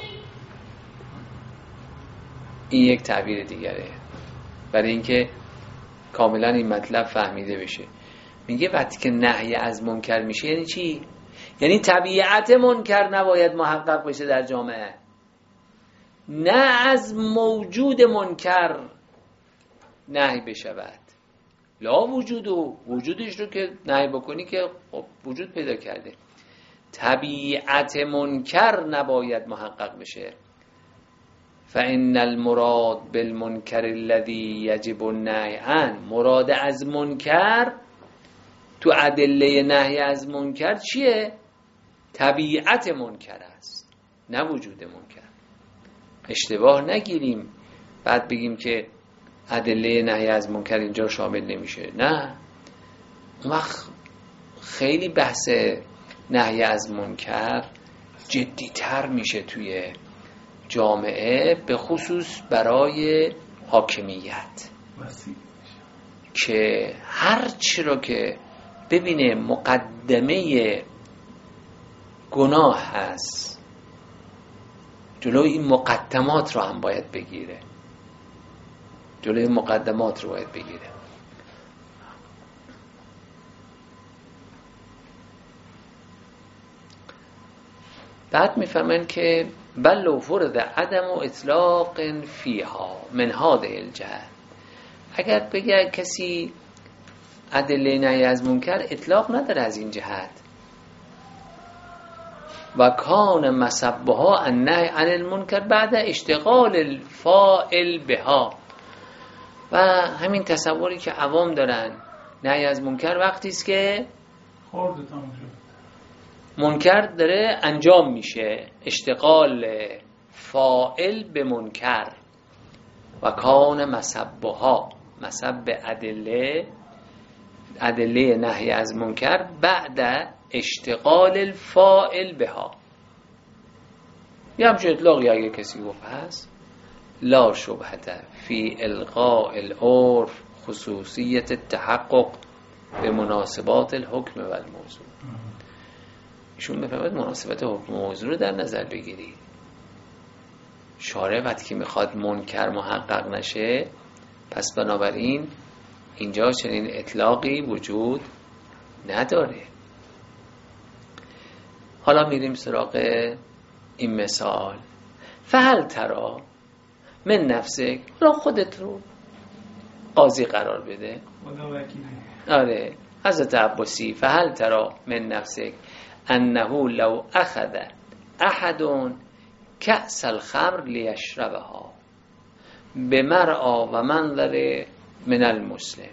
این یک تعبیر دیگره برای اینکه کاملا این مطلب فهمیده بشه. میگه وقتی که نهی از منکر میشه یعنی چی؟ یعنی طبیعت منکر نباید محقق بشه در جامعه، نه از موجود منکر نهی بشود. لا وجود و وجودش رو که نهی بکنی که خب وجود پیدا کرده. طبیعت منکر نباید محقق بشه. فإن المراد بالمنکر الذي يجب النهی عنه، مراد از منکر تو ادله نهی از منکر چیه؟ طبیعت منکر است، نه وجود منکر. اشتباه نگیریم بعد بگیم که ادله نهی از منکر اینجا شامل نمیشه. نه، اون وقت خیلی بحث نهی از منکر جدی‌تر میشه توی جامعه، به خصوص برای حاکمیت که هر چی رو که ببینه مقدمه گناه هست جلوی این مقدمات رو هم باید بگیره، جلوی مقدمات رو باید بگیره. بعد میفهمن که بل لو فرض عدم و اطلاق فیها من هذه الجهت، اگر بگه کسی ادله نهی از منکر اطلاق نداره از این جهت، و کان مسبها النهی عن المنکر بعد اشتغال الفاعل بها، و همین تصوری که عوام دارن نهی از منکر وقتی است که منکر داره انجام میشه، اشتغال فاعل به منکر. و کان مسبها، مسب ادله ادله نهی از منکر بعد اشتغال الفاعل بها. یه همچون اطلاقی اگه کسی گفت هست لا شبهت فی القاء العرف خصوصیت تحقق به مناسبات الحکم و الموضوع. ایشون بفرماید مناسبت حکم و موضوع رو در نظر بگیرید. شارع وقتی که میخواد منکر محقق نشه، پس بنابراین اینجا چنین اطلاقی وجود نداره. حالا میریم سراغ این مثال. فهل ترا من نفسک، حالا خودت رو قاضی قرار بده. آره حضرت عباسی، فهل ترا من نفسک انه لو اخذ احد کأس الخمر لیشربها بمرعا و منظر من المسلم.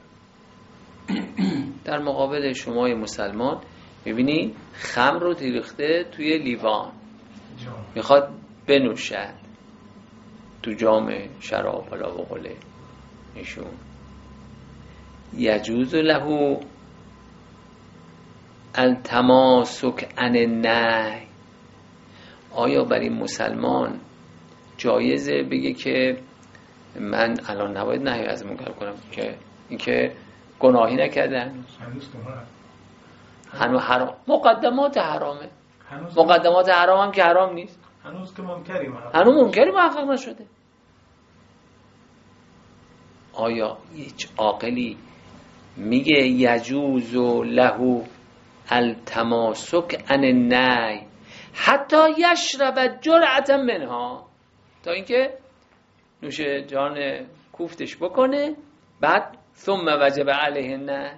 در مقابل شمای مسلمان میبینی خمر رو ریخته توی لیوان، میخواد بنوشد تو جام شراب، حالا بقوله ایشون، یجوز له التماسک عن النهی. آیا برای مسلمان جایزه بگه که من الان نباید نهی از منکر کنم، که اینکه گناهی نکردن هنوز حرام، مقدمات حرامه، مقدمات حرام هم که حرام نیست، هنوز که منکری محقق هنوز منکری محقق نشده. آیا هیچ عاقلی میگه یجوز له التماسک عن النهی حتی یشرب جرعة منها، تا اینکه نوش جان کوفتش بکنه، بعد ثم وجب علیه النهی.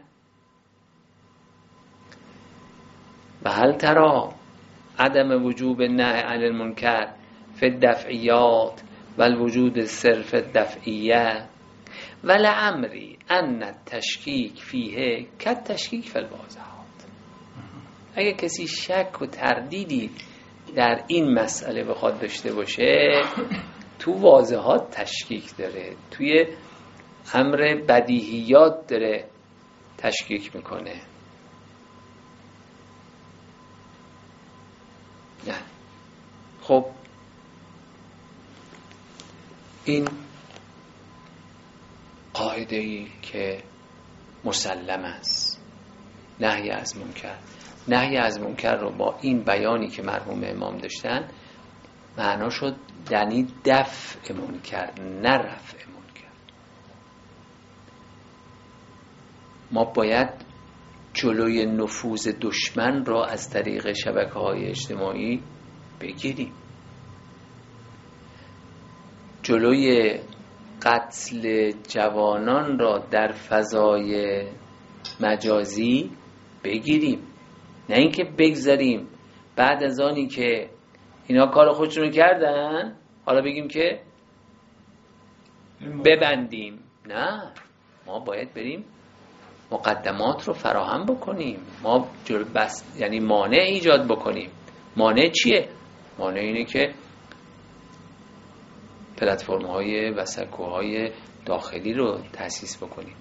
و هل ترى عدم وجوب النهی عن المنکر فی الدفعیات و الوجود صرف الدفعیه و لعمری ان التشکیک فیه کالتشکیک فی الواضحات. اگه کسی شک و تردیدی در این مسئله بخواد داشته باشه، تو واضحات تشکیک داره، توی امر بدیهیات داره تشکیک میکنه. نه خب این قاعده ای که مسلم است، نهی از منکر. نهی از منکر رو با این بیانی که مرحوم امام داشتن معنا شد یعنی دفع منکر، نه رفع منکر. ما باید جلوی نفوذ دشمن را از طریق شبکه‌های اجتماعی بگیریم، جلوی قتل جوانان را در فضای مجازی بگیریم، نه اینکه بگذاریم بعد از آنی که اینا کار خودشونو کردن حالا بگیم که ببندیم. نه، ما باید بریم مقدمات رو فراهم بکنیم، ما جل بس یعنی مانع ایجاد بکنیم. مانع چیه؟ مانع اینه که پلتفرم های و سکوهای داخلی رو تأسیس بکنیم.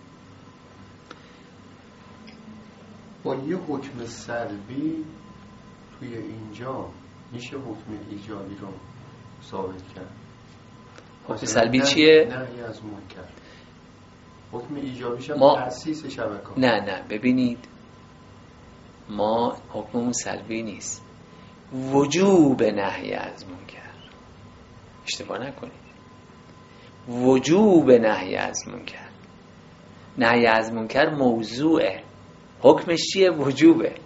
با یه حکم سلبی توی اینجا میشه حکم ایجابی رو ثابت کرد. حکم سلبی چیه؟ نهی از منکر. حکم ایجابیش هم ما... تأسیس شبکه. نه نه ببینید، ما حکممون سلبی نیست، وجوب نهی از منکر. اشتباه نکنید، وجوب نهی از منکر. نهی از منکر موضوعه، حکمش چیه؟ وجوبه.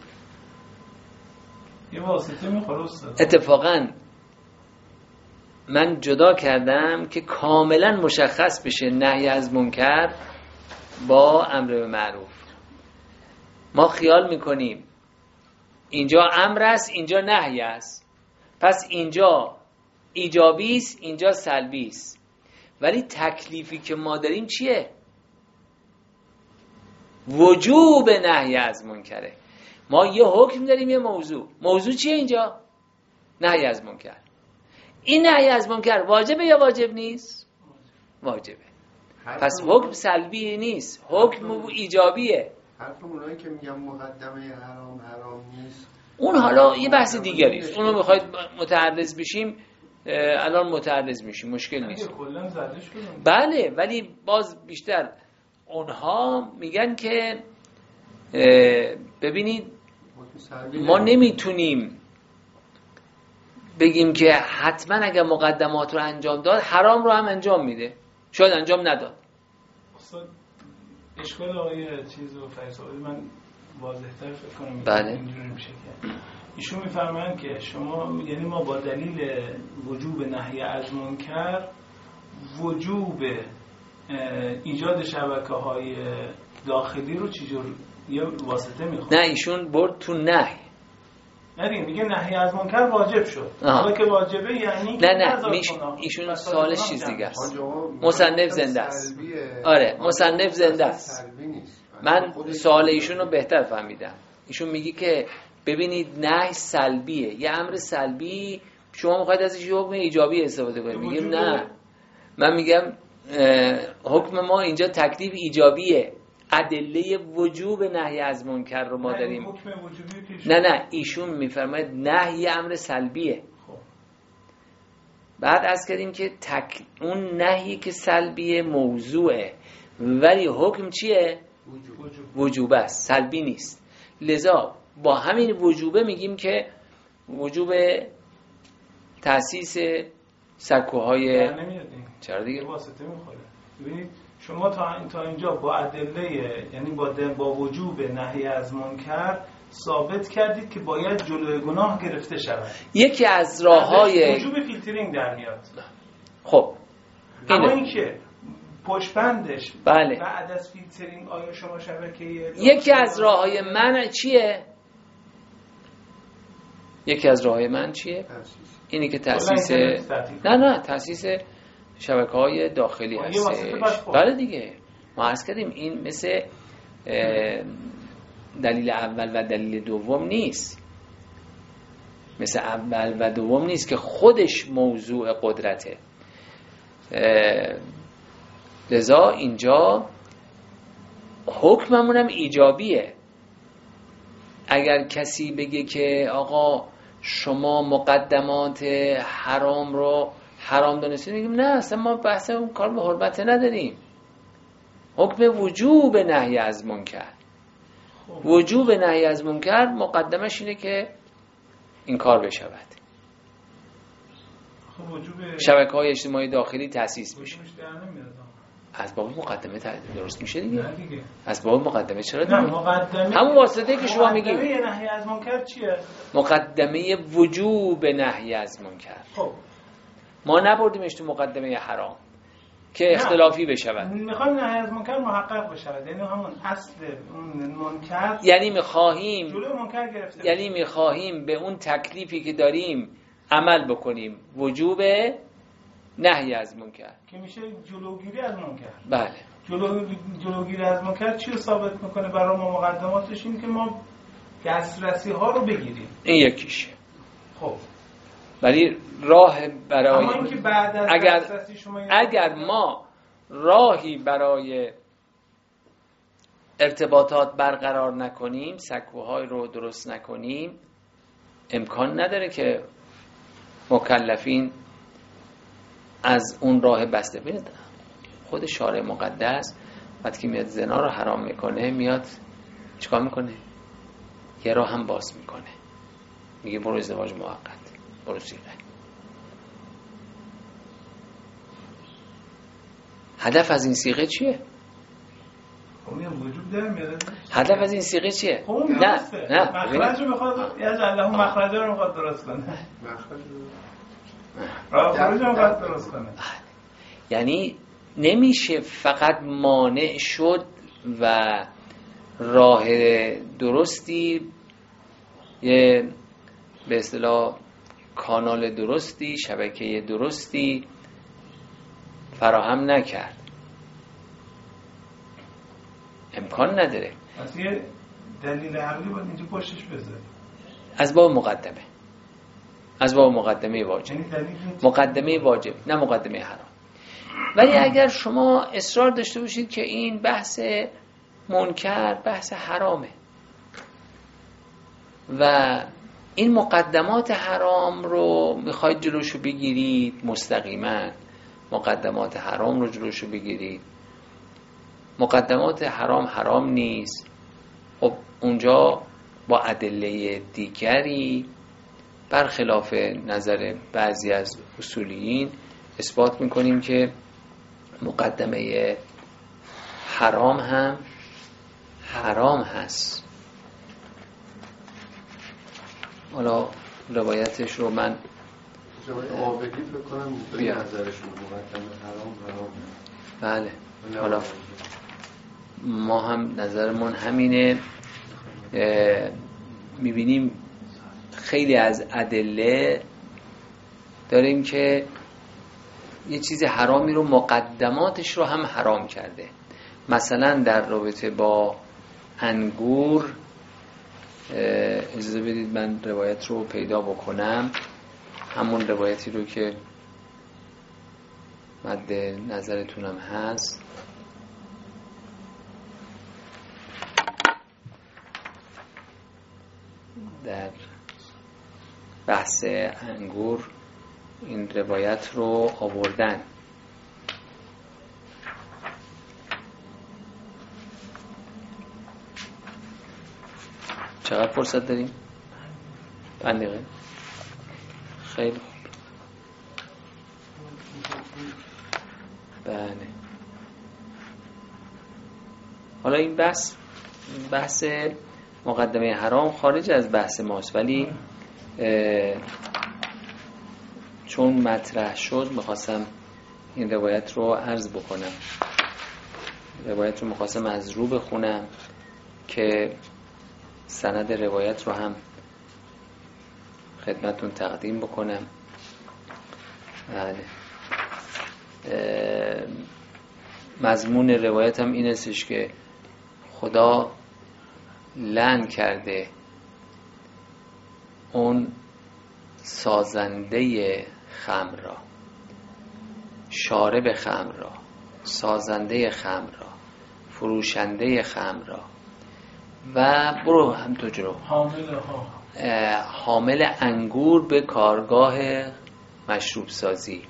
یه واسطه میخوره استاد. اتفاقا من جدا کردم که کاملا مشخص بشه نهی از منکر با امر به معروف. ما خیال میکنیم اینجا امر است، اینجا نهی است، پس اینجا ایجابی است، اینجا سلبی است. ولی تکلیفی که ما داریم چیه؟ وجوب نهی از منکره. ما یه حکم داریم، یه موضوع. موضوع چیه اینجا؟ نهی از منکر. این نهی از منکر واجبه یا واجب نیست؟ واجبه. پس حکم سلبی نیست، حکم ایجابیه. حرف اونایی که میگن مقدمه حرام حرام نیست، اون حالا یه بحث دیگری است. اونو میخواید متعرض بشیم الان متعرض میشیم، مشکل نیست. بله، ولی باز بیشتر اونها میگن که ببینید ما نمیتونیم بگیم که حتما اگر مقدمات رو انجام داد حرام رو هم انجام میده، شاید انجام نداد. استاد اشکال آقای چیز و فیصلی من واضح‌تر فکر کنم بله. اینجوری میشه که ایشون میفرمایند که شما یعنی ما با دلیل وجوب نهی از منکر وجوب ایجاد شبکه‌های داخلی رو چجور یه واسطه میخواد؟ نه ایشون برد تو نهی. نه دیگه میگه نهی از منکر واجب شد. حالا که واجبه یعنی نه نه میش... ایشون سوالش چیز دیگه است. مصنف زنده است. آره مصنف زنده است. من سوال ایشون رو بهتر فهمیدم. ایشون میگه که ببینید نهی سلبیه، یه امر سلبی شما میخواید ازش حکم ایجابی استفاده کنید. میگم نه، من میگم حکم ما اینجا تکلیف ایجابیه، ادله وجوب نهی از منکر رو ما داریم. نه نه ایشون میفرماید نهی امر سلبیه. خب. بعد از کردیم که تک... اون نهی که سلبیه موضوعه ولی حکم چیه؟ وجوب. وجوب است، سلبی نیست. لذا با همین وجوبه میگیم که وجوب تأسیس سکوهای چرا دیگه واسطه میخوره. ببینید شما تا تا اینجا با ادله یعنی با با وجوب نهی از منکر ثابت کردید که باید جلوی گناه گرفته شود. یکی از راههای وجوب فیلترینگ در میاد. خب اما این که پشتبندش بله. بعد از فیلترینگ آیا شما شبکه یکی از راههای منع چیه؟ یکی از راههای منع چیه؟ اینی که تأسیس نه نه تأسیس شبکه‌های داخلی هست. بله دیگه ما عرض کردیم این مثل دلیل اول و دلیل دوم نیست، مثل اول و دوم نیست که خودش موضوع قدرته. لذا اینجا حکممون هم ایجابیه. اگر کسی بگه که آقا شما مقدمات حرام رو حرام دانستید، میگیم نه اصلا ما بحث اون کار به حرمت نداریم. حکم وجوب نهی از منکر، وجوب نهی از منکر مقدمش اینه که این کار بشود، شبکه های اجتماعی داخلی تأسیس بشه. از باب مقدمه درست میشه دیگه. نه دیگه. از باب مقدمه چرا دیگه؟ نه مقدمه همون واسطه که شما میگید مقدمه نهی از منکر چیه؟ مقدمه وجوب نهی از منکر. خب ما نبردیمش تو مقدمه حرام که اختلافی بشود. میخوایم نهی از منکر محقق بشود، یعنی همون اصل اون منکر، یعنی میخواهیم جلوی منکر گرفته، یعنی میخواهیم به اون تکلیفی که داریم عمل بکنیم، وجوب نهی از منکر که میشه جلوگیری از منکر. بله جلو جلوگیری از منکر چی رو ثابت میکنه برای ما؟ مقدماتش این که ما دسترسی ها رو بگیریم، این یکیشه. خب ولی راه برای اما اینکه بعد از اگر دسترسی شما اگر ما راهی برای ارتباطات برقرار نکنیم، سکوهای رو درست نکنیم، امکان نداره که مکلفین از اون راه بسته بید. خود شارع مقدس وقتی که میاد زنا رو حرام میکنه، میاد چیکار میکنه؟ یه راه هم باز میکنه، میگه برو ازدواج موقت، برو سیغه. هدف از این صیغه چیه؟ وجود داره میاد. هدف از این صیغه چیه؟ نه نه مخرج رو میخواد یعنی الله مخرج رو میخواد درست کنه. مخرج راه خروج رو میخواد درست کنه. یعنی نمیشه فقط مانع شد و راه درستی، یه به اصطلاح کانال درستی، شبکه درستی فراهم نکرد. امکان نداره. پس یه دلیل عقلی باید اینجا پشتش بذاری. از باب مقدمه، از باب مقدمه واجب، مقدمه واجب نه مقدمه حرام. ولی اگر شما اصرار داشته باشید که این بحث منکر بحث حرامه و این مقدمات حرام رو میخواید جلوشو بگیرید، مستقیما مقدمات حرام رو جلوشو بگیرید، مقدمات حرام حرام نیست، خب اونجا با ادله دیگری برخلاف نظر بعضی از اصولیین اثبات میکنیم که مقدمه حرام هم حرام هست. حالا روایتش رو من آبدی فکر کنم به نظرشون مقدمه حرام حرام هست. بله. حالا ما هم نظرمون همینه. میبینیم خیلی از ادله داریم که یه چیز حرامی رو مقدماتش رو هم حرام کرده. مثلا در رابطه با انگور، اجازه بدید من روایت رو پیدا بکنم، همون روایتی رو که مد نظرتونم هست. در بحث انگور این روایت رو آوردن. چقدر فرصت داریم؟ پنج دقیقه. خیلی خوب. بله. حالا این بحث بحث مقدمه حرام خارج از بحث ماست، ولی چون مطرح شد میخواستم این روایت رو عرض بکنم. روایت رو میخواستم از رو بخونم که سند روایت رو هم خدمتون تقدیم بکنم. بله. مضمون روایت هم این استش که خدا لعن کرده اون سازنده خمر را، شارب خمر را، سازنده خمر را، فروشنده خمر را و برو هم تو جلو حامل ها حامل انگور به کارگاه مشروب سازی،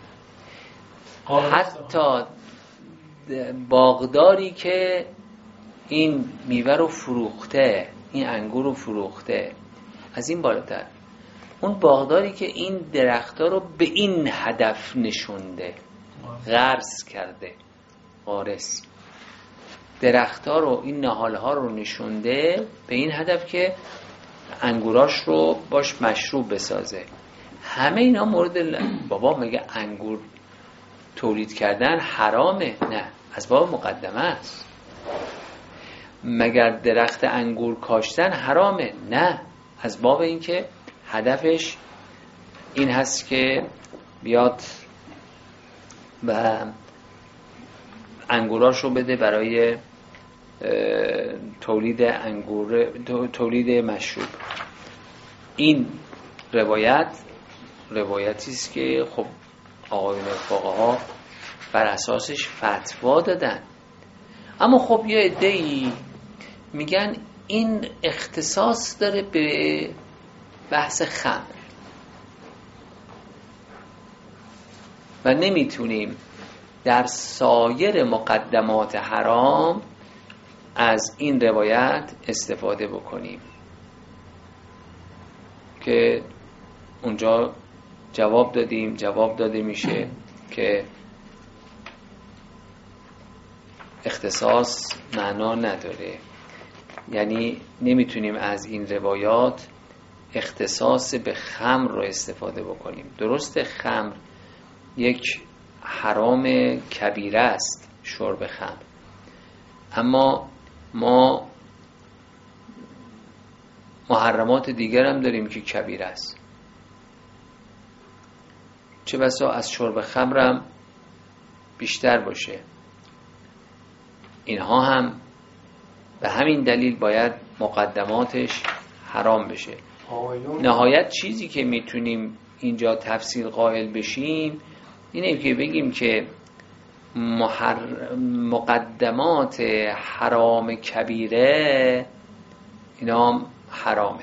حتی باغداری که این میوه رو فروخته، این انگور رو فروخته، از این بالاتر اون باغداری که این درخت‌ها رو به این هدف نشونده، غرس کرده، غارس درخت‌ها رو، این نهال‌ها رو نشونده به این هدف که انگوراش رو باش مشروب بسازه. همه اینا مورد ل... بابا مگه انگور تولید کردن حرامه؟ نه، از باب مقدمه است. مگر درخت انگور کاشتن حرامه؟ نه، از باب این که هدفش این هست که بیاد و انگوراش رو بده برای تولید انگور، تولید مشروب. این روایت روایتی است که خب آقایون فقها بر اساسش فتوا دادن. اما خب یه عده‌ای میگن این اختصاص داره به بحث خمر و نمیتونیم در سایر مقدمات حرام از این روایت استفاده بکنیم که اونجا جواب دادیم جواب داده میشه که اختصاص معنا نداره، یعنی نمیتونیم از این روایات اختصاص به خمر رو استفاده بکنیم. درسته خمر یک حرام کبیره است، شرب خمر، اما ما محرمات دیگر هم داریم که کبیره است. چه بسا از شرب خمر هم بیشتر باشه. اینها هم به همین دلیل باید مقدماتش حرام بشه. نهایت چیزی که میتونیم اینجا تفصیل قائل بشیم اینه که بگیم که محر... مقدمات حرام کبیره اینا هم حرامه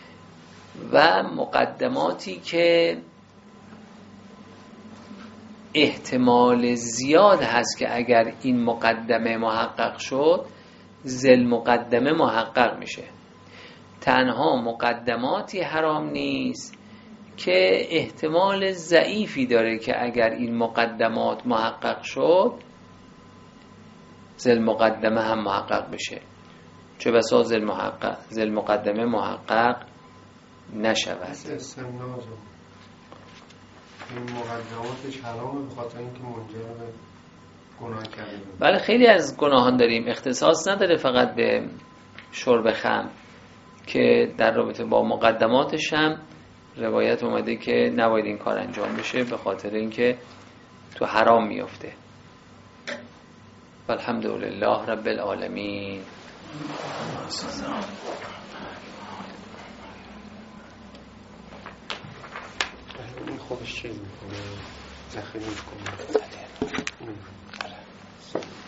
و مقدماتی که احتمال زیاد هست که اگر این مقدمه محقق شد ذل مقدمه محقق میشه. تنها مقدماتی حرام نیست که احتمال ضعیفی داره که اگر این مقدمات محقق شد ذل مقدمه هم محقق بشه، چه بسا ذل محقق ذل مقدمه محقق نشود. استمنازو این مقدماتش حرامه به خاطر اینکه منجر به گناه کرده. بله خیلی از گناهان داریم، اختصاص نداره فقط به شرب خمر، که در رابطه با مقدماتش هم روایت اومده که نباید این کار انجام بشه به خاطر اینکه تو حرام میفته. الحمدلله رب العالمین. این خودش چیز میکنه، ذخیره میکنه.